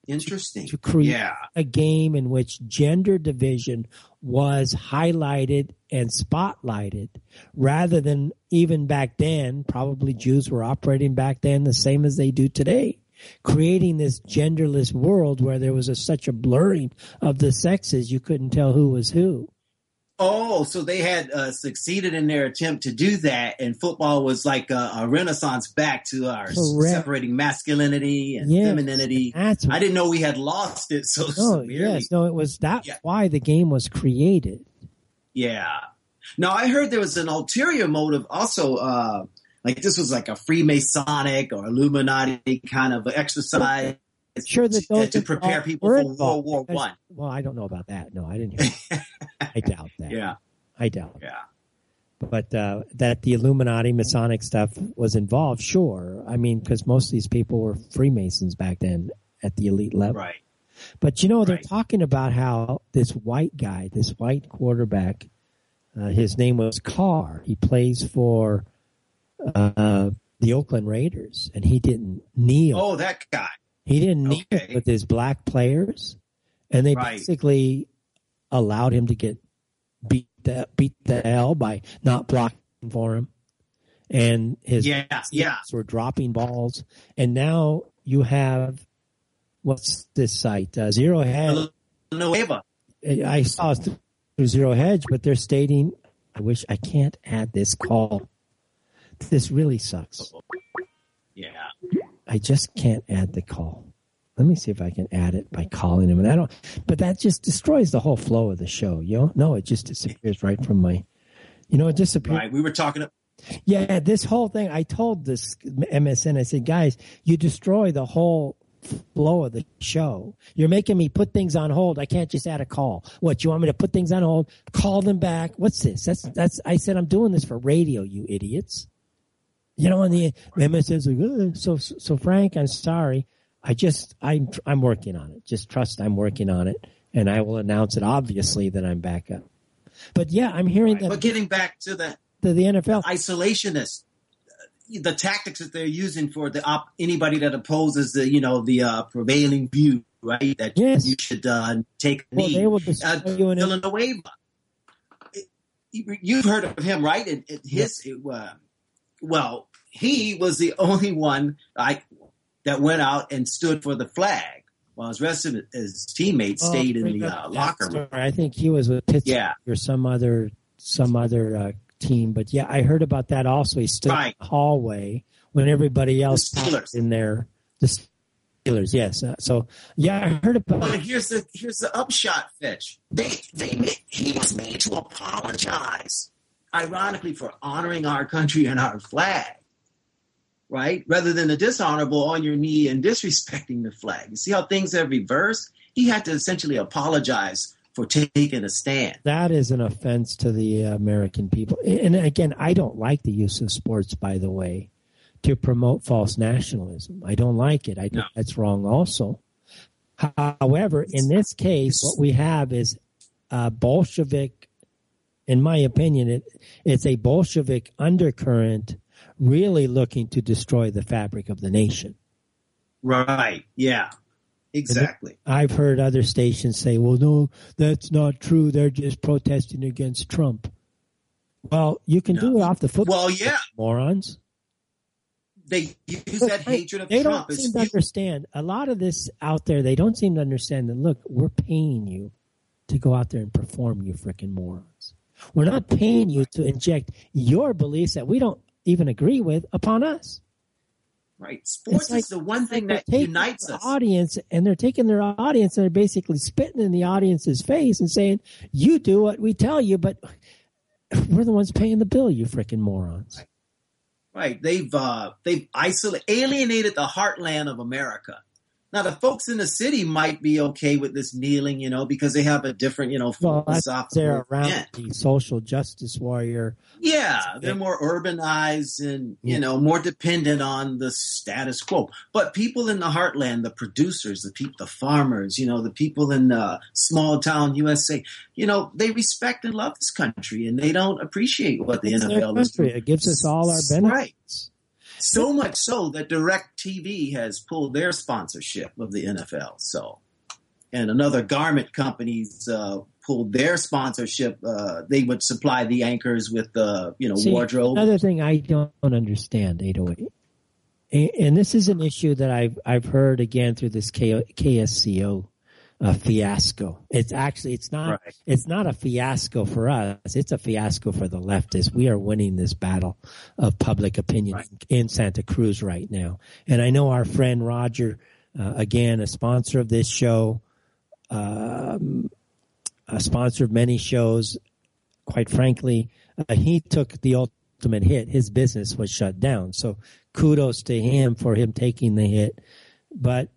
I: Interesting.
E: To create a game in which gender division was highlighted and spotlighted rather than even back then, probably Jews were operating back then the same as they do today, creating this genderless world where there was such a blurring of the sexes you couldn't tell who was who.
I: Oh, so they had succeeded in their attempt to do that, and football was like a renaissance back to our separating masculinity and femininity. I didn't know we had lost it so severely.
E: Yes, no, it was why the game was created.
I: Yeah. Now, I heard there was an ulterior motive also, like this was like a Freemasonic or Illuminati kind of exercise.
E: Sure,
I: to prepare people for World War I.
E: Well, I don't know about that. No, I didn't hear I doubt that.
I: Yeah.
E: I doubt.
I: Yeah.
E: But that the Illuminati Masonic stuff was involved, sure. I mean, because most of these people were Freemasons back then at the elite level.
I: Right.
E: But, they're talking about how this white guy, this white quarterback, his name was Carr. He plays for the Oakland Raiders, and he didn't kneel.
I: Oh, that guy.
E: He didn't kneel with his black players, and they basically allowed him to get beat the hell by not blocking for him. And his were dropping balls. And now you have, what's this site? Zero Hedge. I saw it through Zero Hedge, but they're stating, I wish I can't add this call. This really sucks.
I: Yeah.
E: I just can't add the call. Let me see if I can add it by calling him. And but that just destroys the whole flow of the show. No, it just disappears right from my, it disappears.
I: Right. We were talking.
E: Yeah. This whole thing, I told this MSN, I said, guys, you destroy the whole flow of the show. You're making me put things on hold. I can't just add a call. What, you want me to put things on hold, call them back? What's this? I said, I'm doing this for radio, you idiots. And the MSN's like, so Frank, I'm sorry. I'm working on it. Just trust I'm working on it, and I will announce it, obviously, that I'm back up. But yeah, I'm hearing that.
I: But getting back to the
E: NFL.
I: Isolationists, the tactics that they're using for anybody that opposes the prevailing view, right? That you should take a knee.
E: They will destroy you in
I: Villanueva. You've heard of him, right? He was the only one that went out and stood for the flag, while his rest of his teammates stayed in the locker room.
E: I think he was with Pittsburgh or some other team. But yeah, I heard about that also. He stood in the hallway when everybody else was in there. The Steelers, yes. I heard about.
I: Well, here's the upshot, Fitch. He was made to apologize, ironically, for honoring our country and our flag. Right? Rather than the dishonorable on your knee and disrespecting the flag. You see how things have reversed? He had to essentially apologize for taking a stand.
E: That is an offense to the American people. And again, I don't like the use of sports, by the way, to promote false nationalism. I don't like it. I think that's wrong also. However, in this case, what we have is a Bolshevik, in my opinion, it's a Bolshevik undercurrent really looking to destroy the fabric of the nation.
I: Right. Yeah. Exactly.
E: I've heard other stations say, well, no, that's not true. They're just protesting against Trump. Well, you can do it off the football.
I: Well, yeah.
E: Morons.
I: They use that hatred of
E: Trump. They
I: Trump.
E: Don't seem to understand. A lot of this out there, they don't seem to understand that, look, we're paying you to go out there and perform, you freaking morons. We're not paying you to inject your beliefs that we don't even agree with upon us.
I: Right. Sports is the one thing that unites us.
E: Audience, and they're taking their audience and they're basically spitting in the audience's face and saying, you do what we tell you, but we're the ones paying the bill, you freaking morons.
I: Right. They've alienated the heartland of America. Now, the folks in the city might be okay with this kneeling, because they have a different, philosophical
E: they're around the social justice warrior.
I: Yeah, they're more urbanized and, more dependent on the status quo. But people in the heartland, the producers, the farmers, the people in small town USA, they respect and love this country, and they don't appreciate what the NFL is doing.
E: It gives us all our benefits.
I: Right. So much so that DirecTV has pulled their sponsorship of the NFL. So, and another garment companies pulled their sponsorship. They would supply the anchors with wardrobe.
E: Another thing I don't understand, 808. And this is an issue that I've heard again through this KSCO fiasco. It's not a fiasco for us. It's a fiasco for the leftists. We are winning this battle of public opinion in Santa Cruz right now. And I know our friend Roger, again, a sponsor of this show, a sponsor of many shows. Quite frankly, he took the ultimate hit. His business was shut down. So kudos to him for him taking the hit. But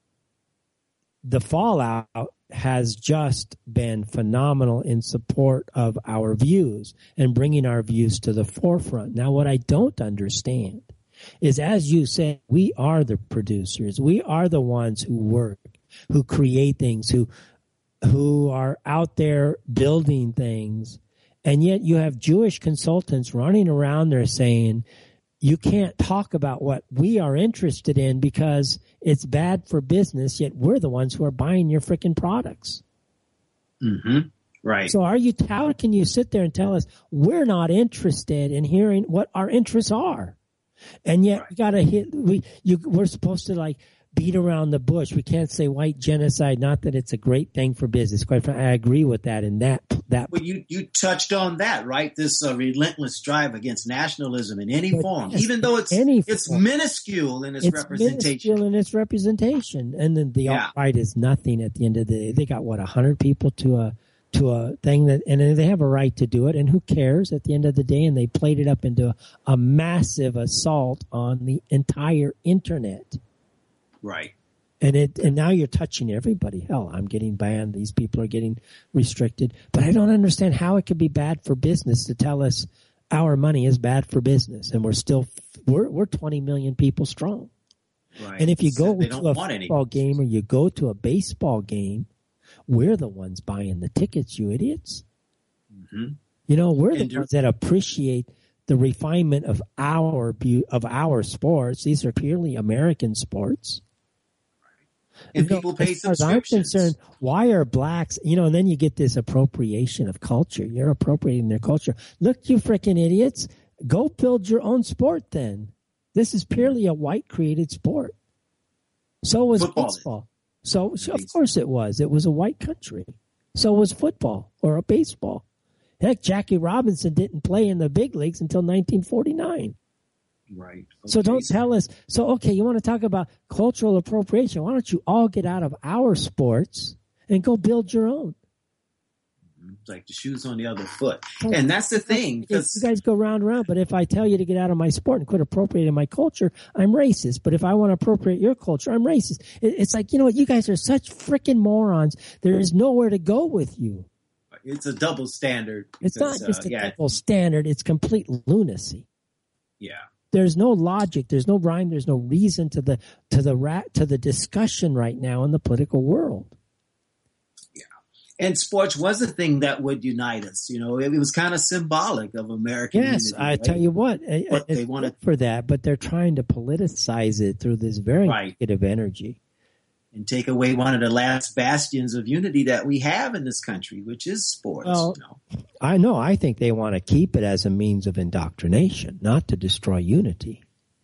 E: the fallout has just been phenomenal in support of our views and bringing our views to the forefront. Now, what I don't understand is, as you said, we are the producers. We are the ones who work, who create things, who are out there building things. And yet you have Jewish consultants running around there saying, you can't talk about what we are interested in because it's bad for business, yet we're the ones who are buying your freaking products.
I: Mm-hmm. Right.
E: So how can you sit there and tell us we're not interested in hearing what our interests are? And yet we got to we're supposed to beat around the bush. We can't say white genocide, not that it's a great thing for business. Quite frankly, I agree with that. And that.
I: Well, you touched on that, right? This relentless drive against nationalism in any form, even though it's minuscule in its representation.
E: And then the alt-right is nothing at the end of the day. They got 100 people to a thing and they have a right to do it. And who cares at the end of the day? And they played it up into a massive assault on the entire internet.
I: Right.
E: And now you're touching everybody. Hell, I'm getting banned. These people are getting restricted. But I don't understand how it could be bad for business to tell us our money is bad for business. And we're 20 million people strong.
I: Right.
E: And if you go to a football game or you go to a baseball game, we're the ones buying the tickets, you idiots.
I: Mm-hmm.
E: We're the ones that appreciate the refinement of our sports. These are purely American sports.
I: And people pay subscriptions.
E: As far as I'm concerned, why are blacks, and then you get this appropriation of culture. You're appropriating their culture. Look, you freaking idiots. Go build your own sport then. This is purely a white created sport. So was baseball. So of course it was. It was a white country. So was football or a baseball. Heck, Jackie Robinson didn't play in the big leagues until 1949.
I: Right. Okay.
E: So don't tell us. So, okay, you want to talk about cultural appropriation. Why don't you all get out of our sports and go build your own?
I: Like the shoes on the other foot. And that's the thing.
E: You guys go round and round, but if I tell you to get out of my sport and quit appropriating my culture, I'm racist. But if I want to appropriate your culture, I'm racist. It's like, you know what? You guys are such freaking morons. There is nowhere to go with you.
I: It's a double standard.
E: It's not just a double standard. It's complete lunacy.
I: Yeah.
E: There's no logic. There's no rhyme. There's no reason to the discussion right now in the political world.
I: Yeah. And sports was a thing that would unite us. It was kind of symbolic of American unity.
E: Yes, I tell you what, they want for that, but they're trying to politicize it through this very negative energy.
I: And take away one of the last bastions of unity that we have in this country, which is sports.
E: Well, I know. I think they want to keep it as a means of indoctrination, not to destroy unity.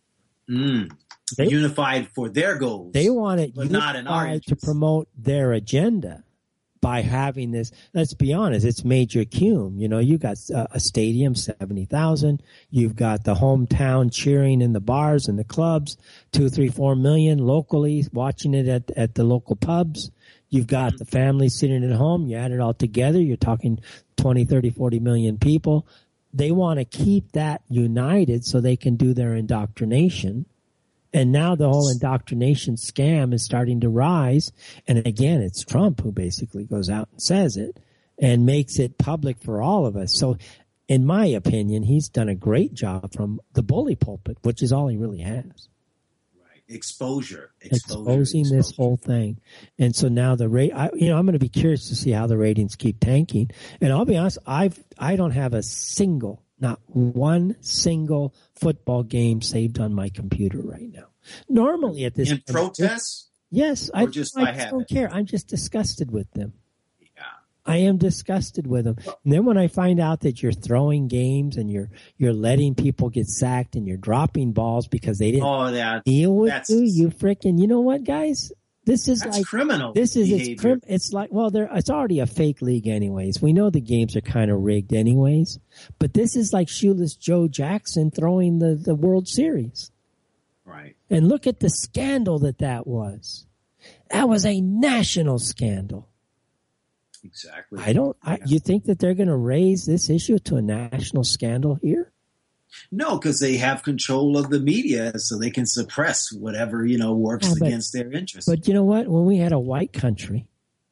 I: Unified for their goals.
E: They want it
I: but not in our
E: to promote their agenda by having this. Let's be honest, it's Major Cume. You got a stadium, 70,000. You've got the hometown cheering in the bars and the clubs, 2, 3, 4 million locally watching it at the local pubs. You've got the family sitting at home. You add it all together, you're talking 20, 30, 40 million people. They want to keep that united so they can do their indoctrination. And now the whole indoctrination scam is starting to rise. And again, it's Trump who basically goes out and says it and makes it public for all of us. So in my opinion, he's done a great job from the bully pulpit, which is all he really has.
I: Right. Exposing
E: this whole thing. And so now I'm going to be curious to see how the ratings keep tanking. And I'll be honest, I don't have a single Not one single football game saved on my computer right now. Normally at this
I: in protests?
E: Yes, I just don't care. I'm just disgusted with them.
I: Yeah.
E: I am disgusted with them. And then when I find out that you're throwing games and you're letting people get sacked and you're dropping balls because they didn't deal with you freaking, you know what, guys? This is like
I: criminal.
E: It's like, well, it's already a fake league anyways. We know the games are kind of rigged anyways, but this is like shoeless Joe Jackson throwing the World Series.
I: Right.
E: And look at the scandal that was. That was a national scandal.
I: Exactly.
E: You think that they're going to raise this issue to a national scandal here?
I: No, because they have control of the media, so they can suppress whatever, works against their interests.
E: But you know what? When we had a white country,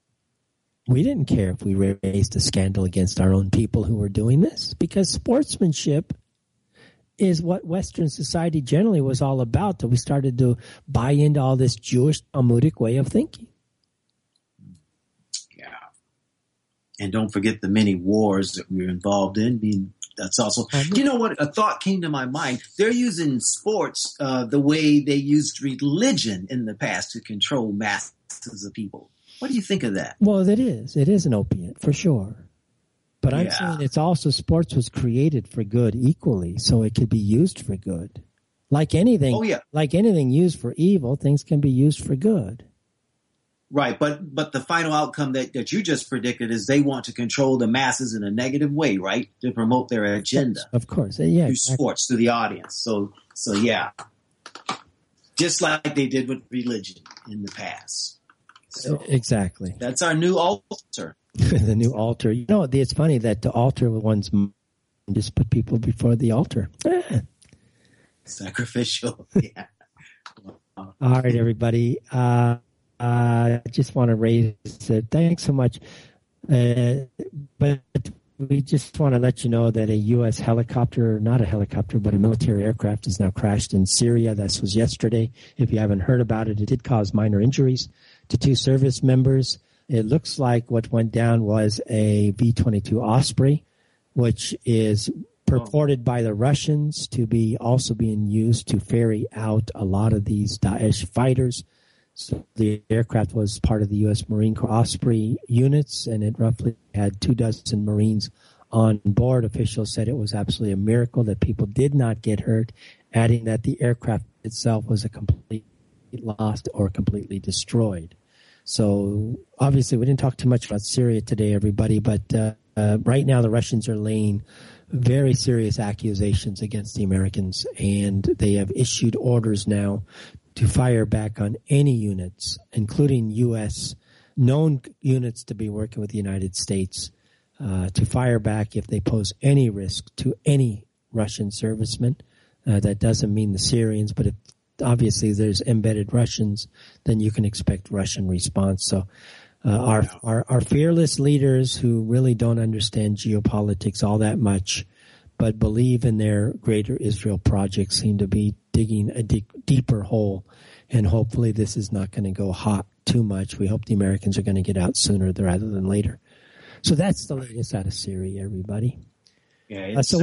E: we didn't care if we raised a scandal against our own people who were doing this, because sportsmanship is what Western society generally was all about, that we started to buy into all this Jewish Talmudic way of thinking.
I: Yeah. And don't forget the many wars that we were involved in. That's also, you know what? A thought came to my mind. They're using sports the way they used religion in the past to control masses of people. What do you think of that?
E: Well, it is. It is an opiate for sure. But I'm saying it's also, sports was created for good equally, so it could be used for good. Like anything, like anything used for evil, things can be used for good.
I: Right, but the final outcome that you just predicted is they want to control the masses in a negative way, right? To promote their agenda.
E: Of course, yeah.
I: Through sports, to the audience. So yeah. Just like they did with religion in the past. So
E: exactly.
I: That's our new altar.
E: The new altar. You know, it's funny that the altar one's just put people before the altar.
I: Sacrificial. Yeah.
E: All right, everybody. I just want to raise it. Thanks so much. But we just want to let you know that a U.S. helicopter, not a helicopter, but a military aircraft has now crashed in Syria. This was yesterday. If you haven't heard about it, it did cause minor injuries to 2 service members. It looks like what went down was a V-22 Osprey, which is purported by the Russians to be also being used to ferry out a lot of these Daesh fighters. So the aircraft was part of the U.S. Marine Corps Osprey units, and it roughly had 24 Marines on board. Officials said it was absolutely a miracle that people did not get hurt, adding that the aircraft itself was a completely lost or completely destroyed. So obviously we didn't talk too much about Syria today, everybody, but right now the Russians are laying very serious accusations against the Americans, and they have issued orders now to fire back on any units, including U.S. known units to be working with the United States, to fire back if they pose any risk to any Russian servicemen. That doesn't mean the Syrians, but if obviously there's embedded Russians, then you can expect Russian response. So our fearless leaders who really don't understand geopolitics all that much, but believe in their greater Israel project, seem to be digging a deeper hole. And hopefully this is not going to go hot too much. We hope the Americans are going to get out sooner rather than later. So that's the latest out of Syria, everybody.
I: Yeah, it's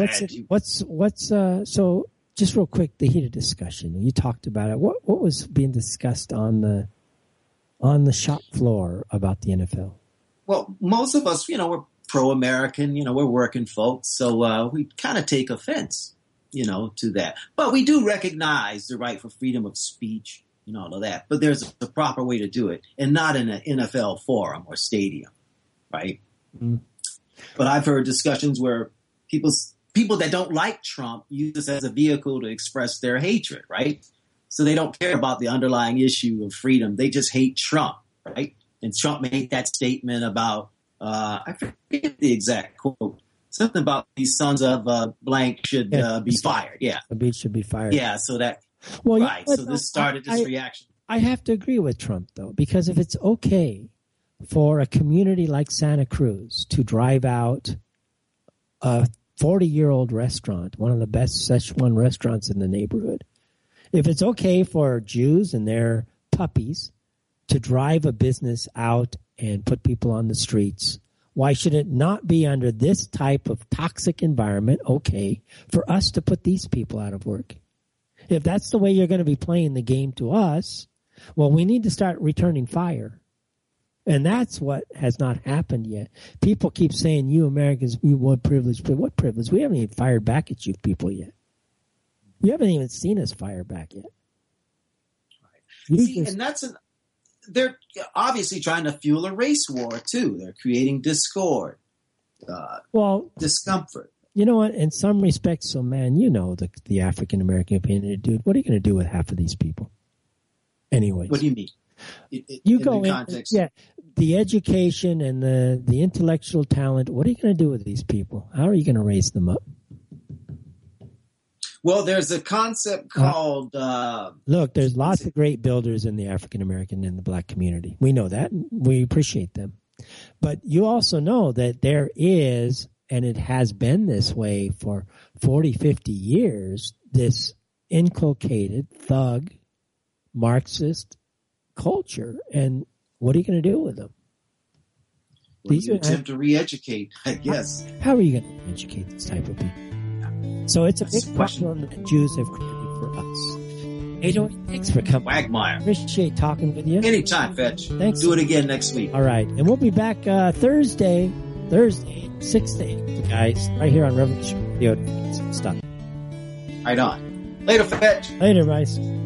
E: sad. So just real quick, the heated discussion. You talked about it. What was being discussed on the shop floor about the NFL?
I: Well, most of us, we're pro-American, we're working folks, so we kind of take offense, to that. But we do recognize the right for freedom of speech and all of that. But there's a proper way to do it, and not in an NFL forum or stadium, right? Mm-hmm. But I've heard discussions where people that don't like Trump use this as a vehicle to express their hatred, right? So they don't care about the underlying issue of freedom. They just hate Trump, right? And Trump made that statement about, I forget the exact quote, something about these sons of blank should be fired. Yeah.
E: The beach should be fired.
I: Yeah. So that, right. So this started this reaction.
E: I have to agree with Trump, though, because if it's okay for a community like Santa Cruz to drive out a 40-year-old restaurant, one of the best Szechuan restaurants in the neighborhood, if it's okay for Jews and their puppies to drive a business out and put people on the streets, Why should it not be under this type of toxic environment okay for us to put these people out of work? If that's the way you're going to be playing the game to us, well, we need to start returning fire. And that's what has not happened yet. People keep saying, you Americans, you want privilege. But what privilege? We haven't even fired back at you people yet. You haven't even seen us fire back yet.
I: Right. See, and they're obviously trying to fuel a race war, too. They're creating discord, discomfort.
E: You know what? In some respects, so man, you know the African-American opinion, dude. What are you going to do with half of these people? Anyways.
I: What do you mean?
E: You go in, the education and the intellectual talent. What are you going to do with these people? How are you going to raise them up?
I: Well, there's a concept called...
E: look, there's lots of great builders in the African American and the black community. We know that. We appreciate them. But you also know that there is, and it has been this way for 40, 50 years, this inculcated thug Marxist culture. And what are you going to do with them?
I: Well, you attempt to re-educate, I guess.
E: How are you going to re-educate this type of people? So it's a big problem that the Jews have created for us. Hey, Joey, thanks for coming.
I: Wagmeyer.
E: Appreciate talking with you.
I: Anytime, Fetch.
E: Thanks.
I: Do it again next week.
E: All right. And we'll be back Thursday, 6 to 8, guys, right here on Revolution Radio. Stuff.
I: Right on. Later, Fetch.
E: Later, guys.